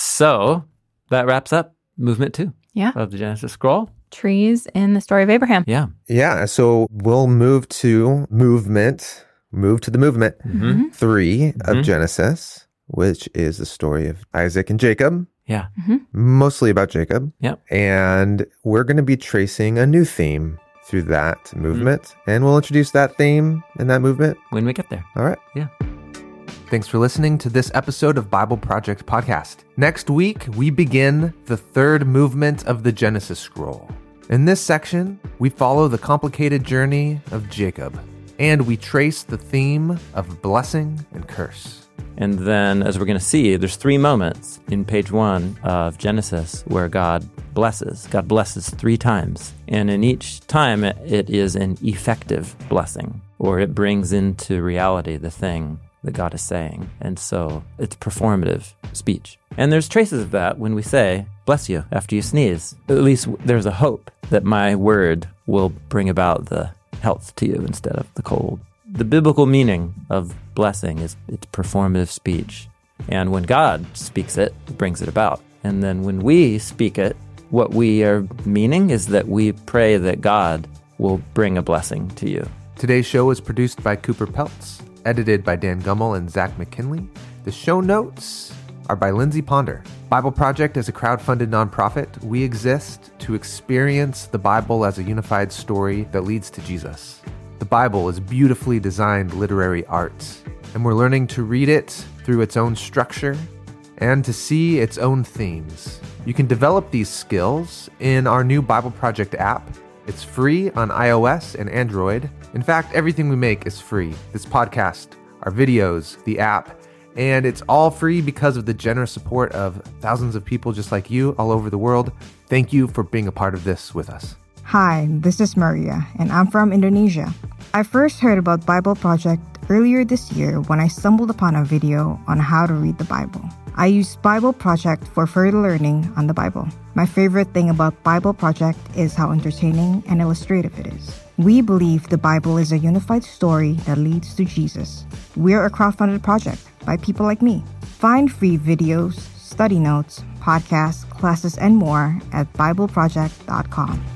So that wraps up movement two Yeah. of the Genesis scroll. Trees in the story of Abraham. Yeah. Yeah. So we'll move to movement. Move to the movement Mm-hmm. three of Genesis, which is the story of Isaac and Jacob. Yeah. Mostly about Jacob. Yep. And we're going to be tracing a new theme through that movement, and we'll introduce that theme and that movement. When we get there. All right. Yeah. Thanks for listening to this episode of Bible Project Podcast. Next week, we begin the third movement of the Genesis scroll. In this section, we follow the complicated journey of Jacob, and we trace the theme of blessing and curse. And then, as we're going to see, there's three moments in page one of Genesis where God blesses. God blesses three times. And in each time, it, it is an effective blessing, or it brings into reality the thing that God is saying. And so it's performative speech. And there's traces of that when we say, bless you, after you sneeze. At least there's a hope that my word will bring about the health to you instead of the cold. The biblical meaning of blessing is it's performative speech. And when God speaks it, it brings it about. And then when we speak it, what we are meaning is that we pray that God will bring a blessing to you. Today's show was produced by Cooper Peltz, edited by Dan Gummel and Zach McKinley. The show notes are by Lindsay Ponder. Bible Project is a crowd-funded nonprofit. We exist to experience the Bible as a unified story that leads to Jesus. The Bible is beautifully designed literary art, and we're learning to read it through its own structure and to see its own themes. You can develop these skills in our new Bible Project app. It's free on iOS and Android. In fact, everything we make is free. This podcast, our videos, the app, and it's all free because of the generous support of thousands of people just like you all over the world. Thank you for being a part of this with us. Hi, this is Maria, and I'm from Indonesia. I first heard about Bible Project earlier this year when I stumbled upon a video on how to read the Bible. I used Bible Project for further learning on the Bible. My favorite thing about Bible Project is how entertaining and illustrative it is. We believe the Bible is a unified story that leads to Jesus. We're a crowdfunded project by people like me. Find free videos, study notes, podcasts, classes, and more at bible project dot com.